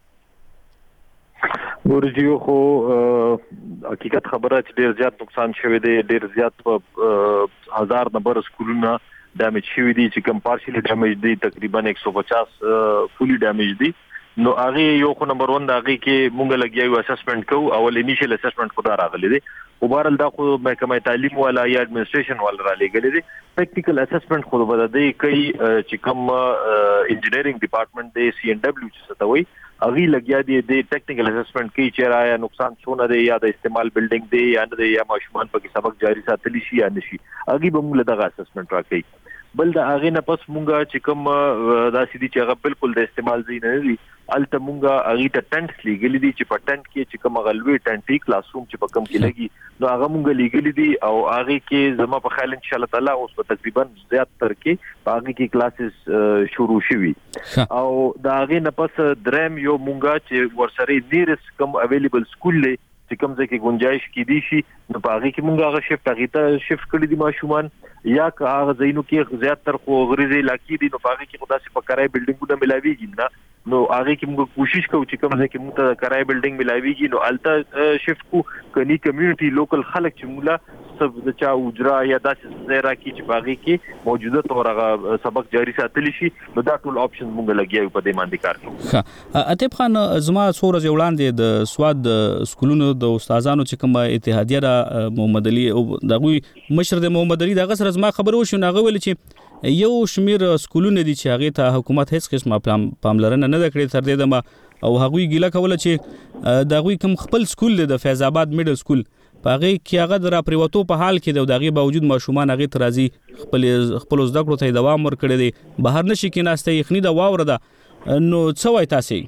ورجیو خو حقیقت خبره چې ډیر زیات نقصان شوی دی ډیر زیات هزار نمبر سکولونه ډیمیج شوی دي چې کوم پارشلی ډیمیج دي تقریبا 150 فولي ډیمیج دي نو هغه یو خو نمبر 1 دا هغه کې مونږ لګیایو اسسمنت کوو اول انیشل اسسمنت خو دا راغلی دی وبارل دا خو محکمه تعلیم والا یا ایڈمنسټریشن والا را لګیلی دی ټیکنیکل اسسمنت خو بده دی کوي چې کوم انجینیرینګ ډپارټمنټ دی سی ان ډبلیو چې ستوي اغي لګیا دي د ټیکنیکل اسسمنت کې چې رایا نقصان څونه دی یا د استعمال بلډینګ دی یا نه دی یا ماشومان په کې سبق جاری ساتلی شي یا نشي اغي به موږ دغه اسسمنت راکړي بل دا اغه نه پس مونږه چې کوم دا سړي چې هغه بالکل د استعمال زین نه دي الته مونږه اغه ته ټنټ لګلې دي چې په ټنټ کې چې کوم غلوي ټنټي کلاس روم چې په کم کې لګي نو هغه مونږه لګلې دي او هغه کې زما په خیال ان شاء الله تعالی اوس په تقریبا زیات تر کې هغه کې کلاسز شروع شوي او دا هغه نه پس درم یو مونږه چې ورسره ډیرس کم اویلیبل سکول له چې کوم ځای کې گنجائش کې دي شي نو په هغه کې مونږ هغه شفت هغه ته شفت کړی دي ماشومان یا که هغه ځایونو کې زیات تر خو غریزي علاقې دي نو په هغه کې خدا سي په کرای بلډینګونه ملاويږي نه نو هغه کې موږ کوشش کوو چې کوم ځای کې موږ ته کرای بلډینګ ملاويږي نو الته شفت کو کني کمیونټي لوکل خلک چې موږ سب د چا اجرا یا داسې ځای راکې چې باغې کې موجوده تور هغه سبق جاری ساتلی شي نو دا ټول آپشن موږ لګیاو په دې باندې کار کوو عاطف خان زما څوره وړاندې د سواد سکولونو د استادانو چې کوم اتحادیه را محمد علي او دغه مشر د محمد علي دغه سره زما خبرو شو ناغه ویل چې یو شمیر سکولونه دي چې هغه ته حکومت هیڅ قسمه پاملرنه نه کړې تر دې دمه او هغه ګیله کوله چې دغه کوم خپل سکول د فیض آباد میډل سکول پاغه کې هغه در پریوتو په حال کې د دغه باوجود ماشومان هغه ترازی خپل زده کړو ته دوام ورکړي دي بهر نشي کې ناشته یخني د واوره ده نو څه وای تاسو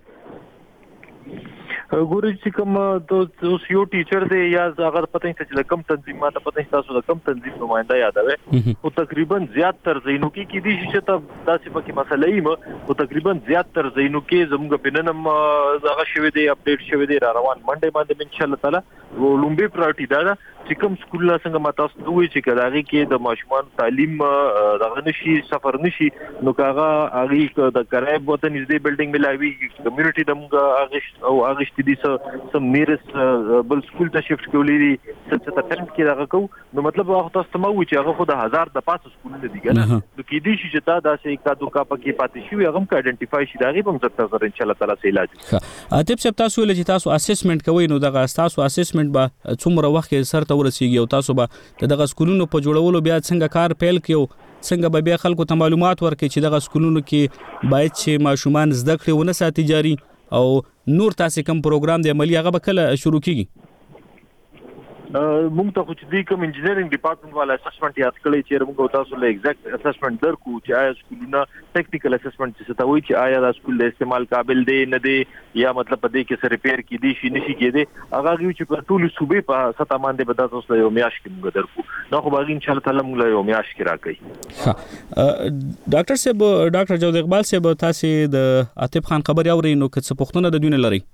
ګورې چې کوم اوس یو ټیچر دی یا هغه پته نه چې کوم تنظیم ماته پته نه تاسو د کوم تنظیم نمائنده یادوي او تقریبا زیات تر زینو کې دي چې تاسو پکې مسلې ما او تقریبا زیات تر زینو کې زموږ بننم هغه شوی دی اپډیټ شوی دی روان منډه باندې ان شاء الله تعالی لومبي پرایورټي دا چې کوم سکول لا څنګه ماته تاسو دوی چې کداږي کې د ماشومان تعلیم دغه نشي سفر نشي نو کاغه هغه د کرایب وطن نږدې بلډینګ ملاوي کمیونټي دمغه او هغه دي سم نیرس بل سکول ته شفت کولې دي څه ته ترنټ کې راغو نو مطلب هغه تاسو ته مو چې هغه خو د 1000 د پاسه سکول نه دي ګنه نو کې دي چې تا داسې کا دوکا پکې پاتې شي هغه کا ایډنټیفای شي دا غي په مزه ان شاء الله تعالی سه علاج اتب چې تاسو ولې چې تاسو اسسمنت کوئ نو دغه تاسو اسسمنت به څومره وخت کې سر ته ورسیږي او تاسو به دغه سکولونو په جوړولو بیا څنګه کار پیل کیو څنګه به بیا خلکو ته معلومات ورکړي چې دغه سکولونو کې باید چې ماشومان زده کړي ونه ساتي جاري او نور تاسو کوم پروګرام دی عملی هغه به کله شروع کیږي موږ ته خو چې کوم انجینرینګ ډپارټمنټ والا اسسمنت یاد کړی چې موږ تاسو له ایگزیکټ اسسمنت درکو چې آیا سکولونه ټیکنیکل اسسمنت چې ته وایي چې آیا د سکول د استعمال قابل دی نه دی یا مطلب په دې کې سره ریپیر کې دي شي نشي کېده هغه چې په ټول صوبې په ستا باندې به تاسو له یو میاش کې موږ درکو نو خو باغ ان شاء الله تعالی موږ له یو میاش کې راکړي ډاکټر صاحب ډاکټر جواد اقبال صاحب تاسو د عاطف خان خبر اورئ نو که څه پوښتنه د دونه لري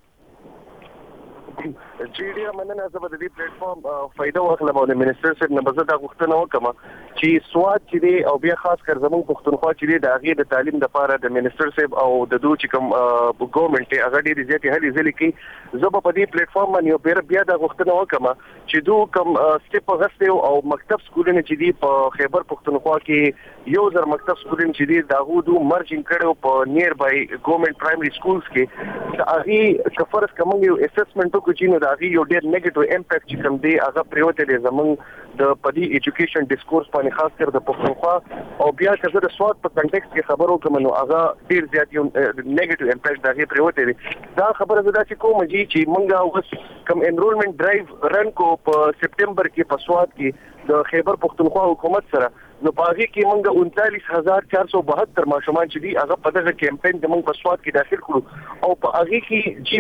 ډیر مننه زه به د دې پلیټ فارم فائدہ واخلم او د منسٹر صاحب نه بزه دا غوښتنه وکم چې سواد چې دی او بیا خاص کر زموږ پښتونخوا چې دی د هغه د تعلیم لپاره د منسٹر صاحب او د دوی چې کوم ګورنمنت هغه ډیر زیاتې هلي ځلې کې زه په دې پلیټ فارم باندې بیا دا غوښتنه وکم چې دوی کوم سټپ غسته او مکتب سکولونه چې دی په خیبر پښتونخوا کې یو ځر مکتب سکولونه چې دی دا غوډو مرجینګ کړو په نیر بای ګورنمنت پرایمري سکولز کې دا هغه کفرس کوم یو اسسمنټ کو چې نو دا یو ډېر نیگیټیو امپیکټ چې کوم دی هغه پریوته دی زمونږ د پدی ایجوکیشن ډیسکورس باندې خاص کر د پښتونخوا او بیا چې د سواد په کنټیکس کې خبرو کوم نو هغه ډېر زیات یو نیگیټیو امپیکټ دا پریوته دی دا خبره زدا چې کوم چې مونږه اوس کوم انرولمنت ډرایو رن کو په سپټمبر کې په سواد کې د خیبر پښتونخوا حکومت سره نو پاږي کې مونږ 39472 ماشومان چې دي هغه په دغه کمپاین د مونږ په سواد کې داخل کړو او په هغه کې چې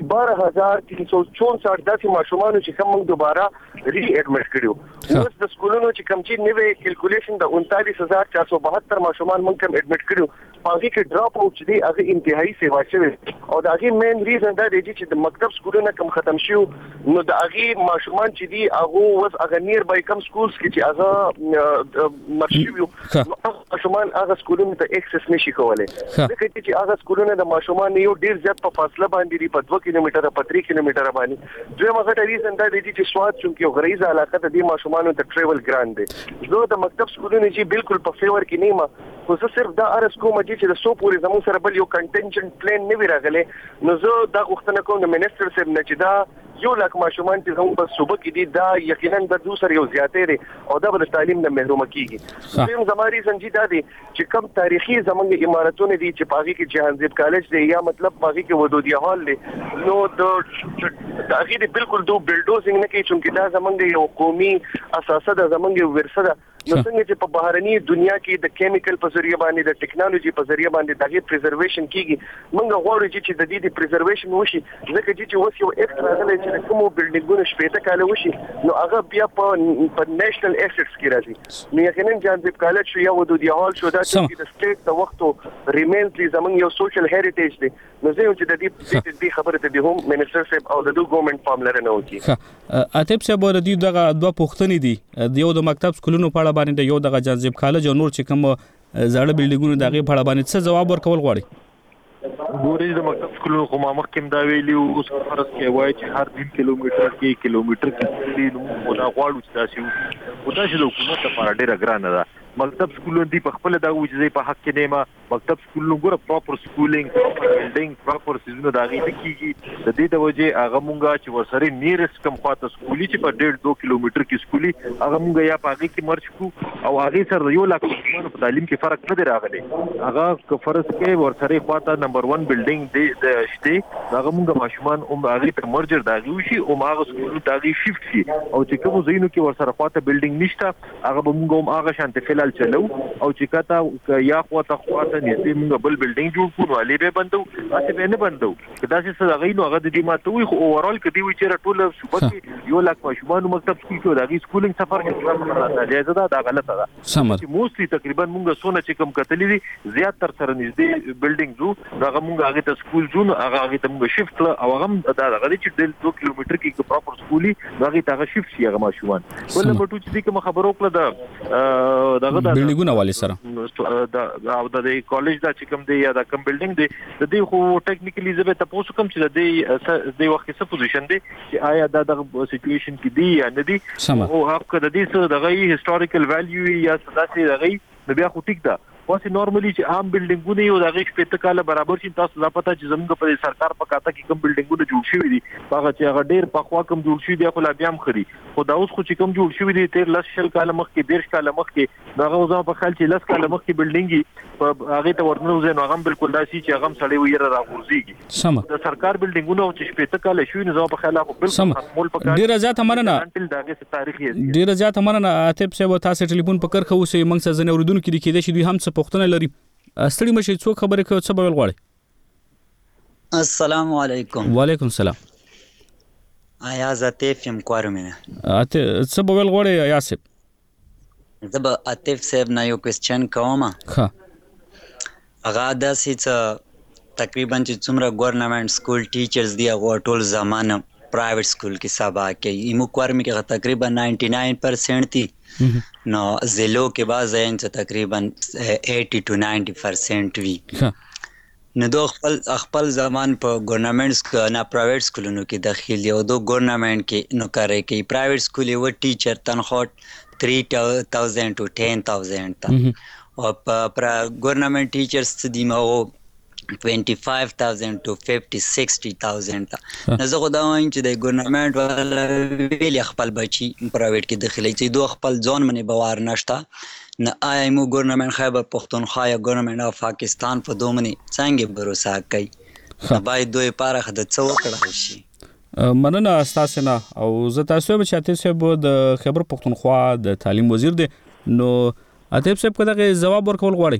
12364 داسې ماشومان چې کوم مونږ دوباره ری اډمټ کړو اوس د سکولونو چې کوم چې نوې کیلکولیشن د 39472 ماشومان مونږ کوم اډمټ کړو پاږي کې ډراپ اوټ چې دی هغه انتهایی سیوا شوی او دا هغه مین ریزن دا دی چې د مکتب سکولونه کوم ختم شو نو دا هغه ماشومان چې دی هغه وس هغه نیر بای کم سکولز کې چې هغه مرشي ماشومان هغه سکولونو ته اکسس نشي کولای ځکه چې هغه سکولونه د ماشومان یو ډیر زیات په فاصله باندې دی په 2 کیلومتره په 3 کیلومتره باندې دوی مغه ریزن دا دی چې سواد چې یو غریزه علاقه ته د ماشومان ته ټریول ګران دی زه د مکتب سکولونو چې بالکل په فیور کې نه ما خو زه صرف دا ارس کوم چې د سو پوری زمو سره بل یو کنټینجنټ پلان نه وی راغلی نو زه دا غوښتنه کوم د منسٹر صاحب نه چې دا یو لک ماشومان چې زموږ په صوبه کې دي دا یقینا د دوسر یو زیاتې دي او دا د تعلیم نه محروم کیږي زم زماري سنجیدا دي چې کم تاریخي زمونږ عمارتونه دي چې پاغي کې جهانزیب کالج دی یا مطلب پاغي کې ودودیه هال دی نو د هغه بالکل دو بلډوزینګ نه کوي چې دا زمونږ یو قومي اساسه ده زمونږ ورثه ده نو څنګه چې په بهرني دنیا کې د کیمیکل په ذریعہ باندې د ټیکنالوژي په ذریعہ باندې دغه پریزرویشن کیږي موږ غواړو چې د دې پریزرویشن وشي ځکه چې اوس یو ایکسترا غلې چې کومو بلډینګونو شپېته کاله وشي نو هغه بیا په نېشنل ایسټس کې راځي نو یقینا جانزیب کالج شو یا ودودیه هال شو دا چې د سټیټ د وختو ریمینز دي زمونږ یو سوشل هریټیج دی نو زه چې د دې خبره ته د هوم منسٹر صاحب او د ګورنمنت پاملرنه وکړي اتب صاحب ور دي دغه دوه پوښتنې دي یو د مکتب سکولونو په اړه باندې یو دغه جانزیب کالج او نور چې کوم زړه بلډینګونو دغه په اړه باندې څه جواب ورکول غواړي ګورې د مکتب سکولونو خو ما مخکې دا ویلي اوس فرض کې وایي چې هر 3 کیلومتر کې نو موږ غواړو چې تاسو او دا چې د حکومت لپاره ډیره ګرانه ده مکتب سکولونه دی په خپل دا وځي په حق کې نیمه مکتب سکولونو ګوره پراپر سکولینګ پراپر بلډینګ پراپر سيزونه دا غي کیږي د دې د وجه هغه مونږه چې ورسره نیرست کم خواته سکولي چې په 1.5-2 کیلومتر کې سکولي هغه مونږه یا پاږي کې مرچ کو او هغه سره یو لاک په تعلیم کې فرق نه دی راغلی هغه کفرس کې ورسره خواته نمبر 1 بلډینګ دی د شته هغه مونږه ماشومان هغه په مرجر دا غي شي او هغه سکولو دا غي شفت شي او چې کوم زینو کې ورسره خواته بلډینګ نشته هغه مونږه هغه شانته فعلا خیال چلو او چې کته یا خواته نږدې موږ بل بلډینګ جوړ کړو علي به بندو اته به نه بندو کدا چې څه غوینو هغه د دې ماته وي خو اورال کدی وی چې ټول صوبه کې یو لاک ماشومان مکتب سکول کې دغه سکولینګ سفر کې جایزه دا غلطه ده چې موستلی تقریبا موږ سونه چې کوم کتلې دي زیات تر سره نږدې بلډینګ جو دا موږ هغه ته سکول جو هغه ته موږ شفت او هغه دا غلي چې د 2 کیلومتر کې پراپر سکولي هغه ته شفت شي هغه ماشومان ول نمبر 2 چې کوم خبرو کړه دا دغه بلډینګونه والي سره دا او د کالج دا چې کوم دی یا دا کوم بلډینګ دی د دې خو ټیکنیکلی زبې تاسو کوم چې د وخت څه پوزیشن دی چې آیا دا د سچويشن کې دی یا نه دی او هغه د دې څه دغه هیستوریکل ویلیو یا څه دغه بیا خو ټیک ده واسه نورمالي چې عام بلډینګونه یو دغه شپته کاله برابر شي تاسو لا پته چې زموږ په سرکار په کاته کې کوم بلډینګونه جوړ شوي دي هغه چې هغه ډیر په خوا کوم جوړ شوي دي خو لا بیا هم خري خو دا اوس خو چې کوم جوړ شوي دي 13 شل کاله مخکې 10 کاله مخکې هغه وځه په خیال چې 10 کاله مخکې بلډینګي په هغه ته ورنو زه نو هغه بالکل داسي چې هغه سړی ویره راغورځيږي سم د سرکار بلډینګونه چې شپته کاله شوي نو په خیال خو بالکل خپل په ډیر زیات مننه ډیر زیات مننه اتب سه و تاسو ټلیفون په کرخه اوسې موږ سره زنه اوردون کې کېده چې دوی هم څه پوښتنه لري ستړي مشه څوک خبره کوي څه بول غواړي السلام علیکم وعلیکم السلام آیا زاتیف یم کوارمنه اته څه بول غواړي یاسب زب اتیف صاحب نه یو کوېسچن کوم ها هغه د سې تقریبا چې څومره ګورنمنت سکول ټیچرز دی هغه ټول زمانه پرایویټ سکول کې سبا کوي ایمو کوارمی کې تقریبا 99% تي نو زلو کې باز عین څه تقریبا 80 to 90% وی نو دو خپل زمان په ګورنمنټس نه پرایویټ سکولونو کې داخل یو دو ګورنمنټ کې نو کاری کوي پرایویټ سکول یو ټیچر تنخواه 3000 to 10000 تا او پر ګورنمنټ ټیچرز دی مو 25,000 to 50-60,000 تا نزه خو دا وایم چې د ګورنمنټ ولا ویل خپل بچي پرایویټ کې داخلي چې دوه خپل ځون منی بوار نشتا نه آیمو ګورنمنټ خیبر پختونخوا یا ګورنمنټ اف پاکستان په دومني څنګه باور کوي باید دوی پاره خد څو کړه شي مننه تاسو نه او زه تاسو به چاته سه د خیبر پختونخوا د تعلیم وزیر دی نو اتب صاحب کله جواب ورکول غواړي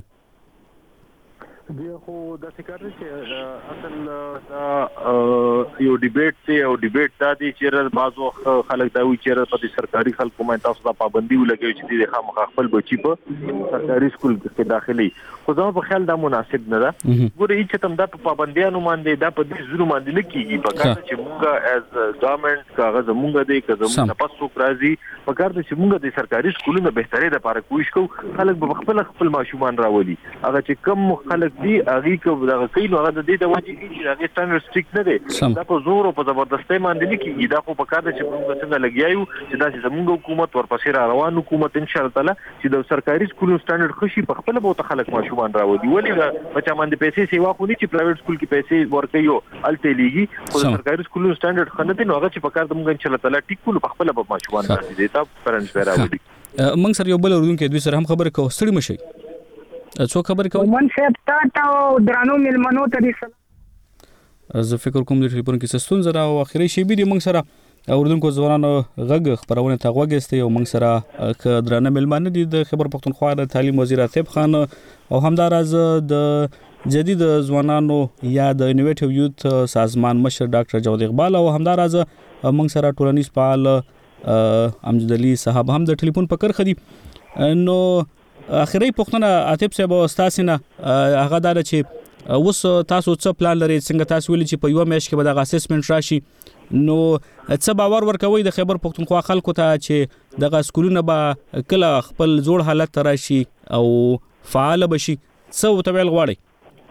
بیا خو د سکرټری چې اصل یو ډیبیټ دی او ډیبیټ دا دی چې بعضو خلک دا وی چې په سرکاري خلکو باندې تاسو د پابندي ولګوي چې د خامخ خپل بچی په سرکاري سکول کې داخلي خو زما په خیال دا مناسب نه ده ګوره چې تم دا په پابندیانو باندې دا په دې زړه باندې نه کیږي په کار چې موږ از ګورنمنت کاغذ موږ د کزمون تاسو راځي په کار چې موږ د سرکاري سکولونو بهتري د لپاره کوشش کوو خلک به خپل ماشومان راولي هغه چې کم خلک دی هغه کو دا کوي نو هغه د دې د وجې چې هغه سټانډرډ سټریکټ نه دی دا په زور او په زبردستۍ باندې نه کیږي دا خو په کار چې موږ څنګه لګیایو چې دا چې زموږ حکومت ورپسې را روان حکومت ان شاء الله تعالی چې د سرکاري سکولونو سټانډرډ خشي په خپل به خلک ماشومان راوړي ولې بچا باندې پیسې سیوا خو نه چې پرایویټ سکول کې پیسې ورکوي الته لیږي خو سرکاري سکولونو سټانډرډ خنه دي نو هغه چې په کار د موږ ان شاء الله تعالی ټیکول په خپل به ماشومان راځي دا پرنټ راوړي موږ سره یو بل ورون کې دوی سره هم خبره کوو ستړي مشي څو خبر کوي من صاحب تا درانو ملمنو ته دي زه فکر کوم د ټلیفون کې سستون زرا او اخري شی به د موږ سره اوردونکو ځوانانو غږ خبرونه ته غوږسته یو موږ سره ک درانه ملمنه دي د خبر پختونخوا د تعلیم وزیر اتب خان او همداراز د جدید ځوانانو یا د انوویټیو یوث سازمان مشر ډاکټر جواد اقبال او همداراز موږ سره ټولنیز فعال امجد علي صاحب هم د ټلیفون په کرخه دي نو اخري پوښتنه اتب صاحب استاد نه هغه دا چې اوس تاسو څه پلان لرئ څنګه تاسو ویل چې په یو میاشت کې به د اسسمنت راشي نو څه باور ورکوي د خیبر پختونخوا خلکو ته چې دغه سکولونه به کله خپل جوړ حالت راشي او فعال بشي څه وتویل غواړي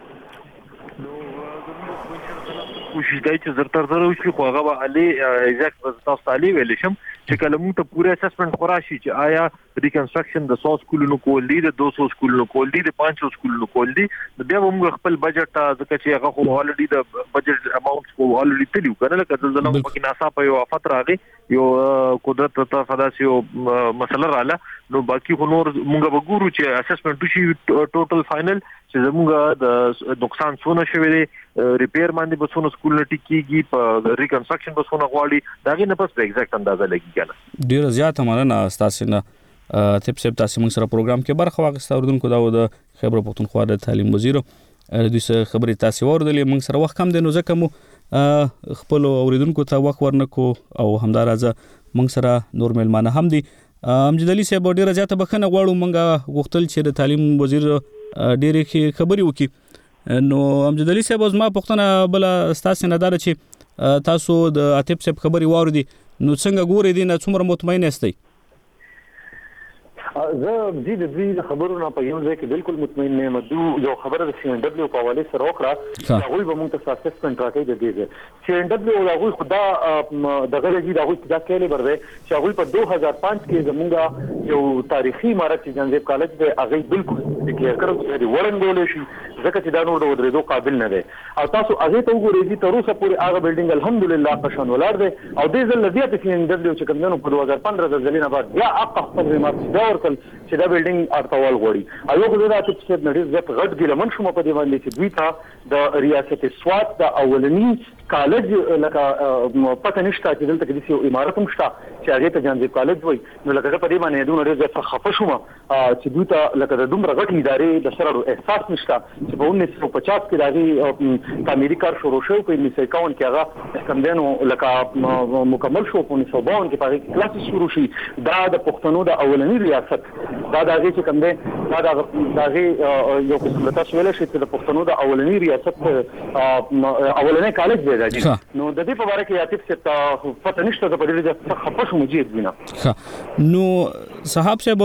کوشش دی چې زر تر زر وشي خو هغه به علي ایگزیکټ تاسو علي ویل شم چې کله موږ ته پوره اسسمنت خوراشي چې آیا ریکنسټرکشن د 100 سکولونو کول دي د 200 سکولونو کول دي د 500 سکولونو کول دي بیا موږ خپل بجټ ځکه چې هغه خو الریډي د بجټ اماونټس کو الریډي تلیو کنه لکه زلزلہ په کې ناسا په یو افات راغی یو قدرت ته فداسي یو مسله رااله نو باقي خو نور موږ به ګورو چې اسسمنت شي ټوټل فائنل چې زموږ د نقصان څونه شوی دی ریپیر باندې بسونه سکول نه ټیکيږي په ریکنسټرکشن بسونه غواړي دا غي نه پس په ایگزیکټ اندازه لګي کنه ډیر زیات مننه تاسو نه تپ سپ تاسو موږ سره پروګرام کې برخه واخیسته. اوردونکو دا د خیبر پختونخوا د تعلیم وزیر دوی سره خبرې تاسو اوردلې. موږ سره وخت کم دی نو ځکه مو خپل اوریدونکو ته وخت ورنکو او همدارازه موږ سره نور ملمانه هم دي. امجد علي صاحب ډیره زیاته بخنه غواړو. موږ غوښتل چې د تعلیم وزیر ډیره خبرې وکړي. نو امجد علي صاحب زما پښتنه بل تاسو نه دار چې تاسو د اتپ سپ خبري واردی نو څنګه ګوري دي نه څومره مطمئن استئ؟ زه د دې خبرونه په یو ځای کې بالکل مطمئن نه یم. یو خبره د سی ان دبليو په حواله سره وکړه هغه به موږ ته اسسمنت راکړي د دې سی ان دبليو هغه خدا دغه لګي هغه دا کېلې بر دی چې هغه په 2005 کې زمونږ یو تاریخي عمارت چې جنزیب کالج دی هغه بالکل ډیکلیئر کړو چې ورنګول شي ځکه چې دا نور د ودرېدو قابل نه دی. او تاسو هغه ته وګورئ چې تر اوسه پورې هغه بلډینګ الحمدلله قشن ولار دی او دې ځل لدی ته سی ان دبليو چې کوم نو په 2015 د زلینه بعد بیا خپل ریمارک دا ورکل چې دا بلډینګ ارتوال غوړي. ایو کو دا چې په نړۍ زت غټ ګلمن شوم په دې باندې چې دوی ته د ریاست سوات د اولنی کالج لکه پته نشته چې دلته کې یو عمارت هم شته چې هغه ته جنزیب کالج وای. نو لکه په دې باندې دوی نړۍ زت خفه شوم چې دوی ته لکه د دومره غټ ادارې د سره احساس نشته چې په 1950 کې دغه تعمیري کار شروع شو په 1951 کې هغه کمدنو لکه مکمل شو په 1952 کې په کلاس شروع شي. دا د پښتنو د اولنی ریاست دا دغه چې کوم دی دا یو قسم له تاسو ویل شي چې د پښتنو د اولنی ریاست اولنی کالج دی. نو د دې په اړه کې یاتف څه پته نشته د پدې ځکه خپه شو مجید بنا. نو صاحب صاحب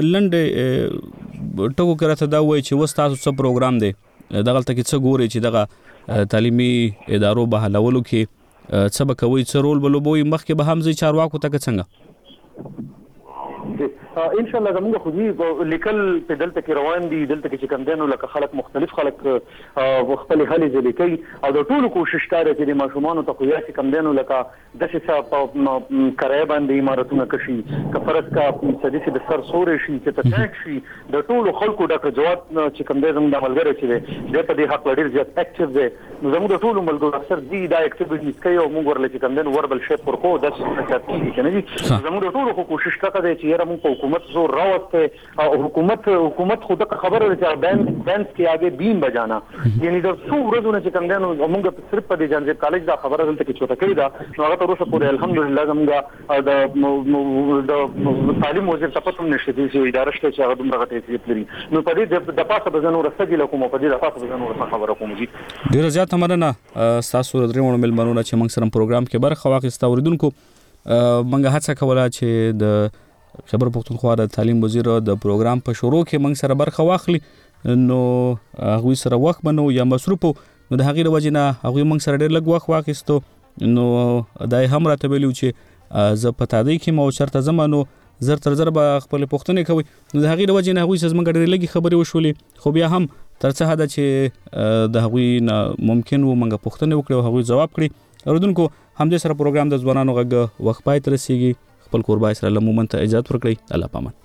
لنډ ټکو کرته دا وایي چې وستاسو څه پروګرام دی دغه ته کې څه ګوري چې دغه تعلیمي ادارو به حلولو کې څه به کوي څه رول بلوبوي مخکې به هم ځي چارواکو ته څنګه ان شاء الله زموږ خو دې لیکل په دلته کې روان دي. دلته کې چې کوم دینو لکه خلک مختلف خلک خپل هلي ځلې کوي او د ټولو کوشش کوي چې د ماشومان ته خو یې کوم دینو لکه د څه په کرای باندې عمارتونه کشي کفرت کا سدي د سر سورې شي چې ته شي د ټولو خلکو ډاکټر جواد چې کوم دې زموږ د عملګری چې د په دې حق لري زیات اکټیو دي. نو زموږ د ټولو ملګرو اکثر دي دا اکټیویټیز کوي او موږ ورل چې کوم دین وربل شیپ ورکو د څه کوي کنه دي. زموږ د ټولو کوشش کوي چې یاره موږ حکومت زور راوسته او حکومت خود خبره لري چې بینس کې آگے بیم بجانا یعنی د څو ورځې چې کوم دینو موږ صرف په دې جنزیب کالج دا خبره دلته کې چوته کړی دا نو هغه تر اوسه پورې الحمدلله زموږ د تعلیم وزیر تاسو نشته چې اداره شته چې هغه دومره غټه لري. نو په دې د پاسه بزنو رسېږي لکه په دې د پاسه بزنو خبره کوم دي. ډیر زیات مننه تاسو درېمو ملمنو چې موږ سره پروګرام کې برخه واخیسته. اوریدونکو موږ هڅه کوله چې د خیبر پختونخوا د تعلیم وزیر د پروګرام په شروع کې موږ سره برخه واخلي نو هغه سره وخت بنو یا مصروف نو د هغې وجې نه هغه موږ سره ډېر لږ وخت واخیستو. نو دای هم راته ویلو چې زه په تادی کې مو چرته زمانو زر تر زر به خپل پښتنې کوي. نو د هغې وجې نه هغه زموږ ډېر لږ خبرې وشولې خو بیا هم تر څه حد چې د هغه ممکن و موږ پښتنې وکړو هغه جواب کړی. اوردونکو هم دې سره پروګرام د ځوانانو غږ وخت پای تر رسیږي. خپل قربای سره لمومن ته اجازه ورکړئ. الله پامان.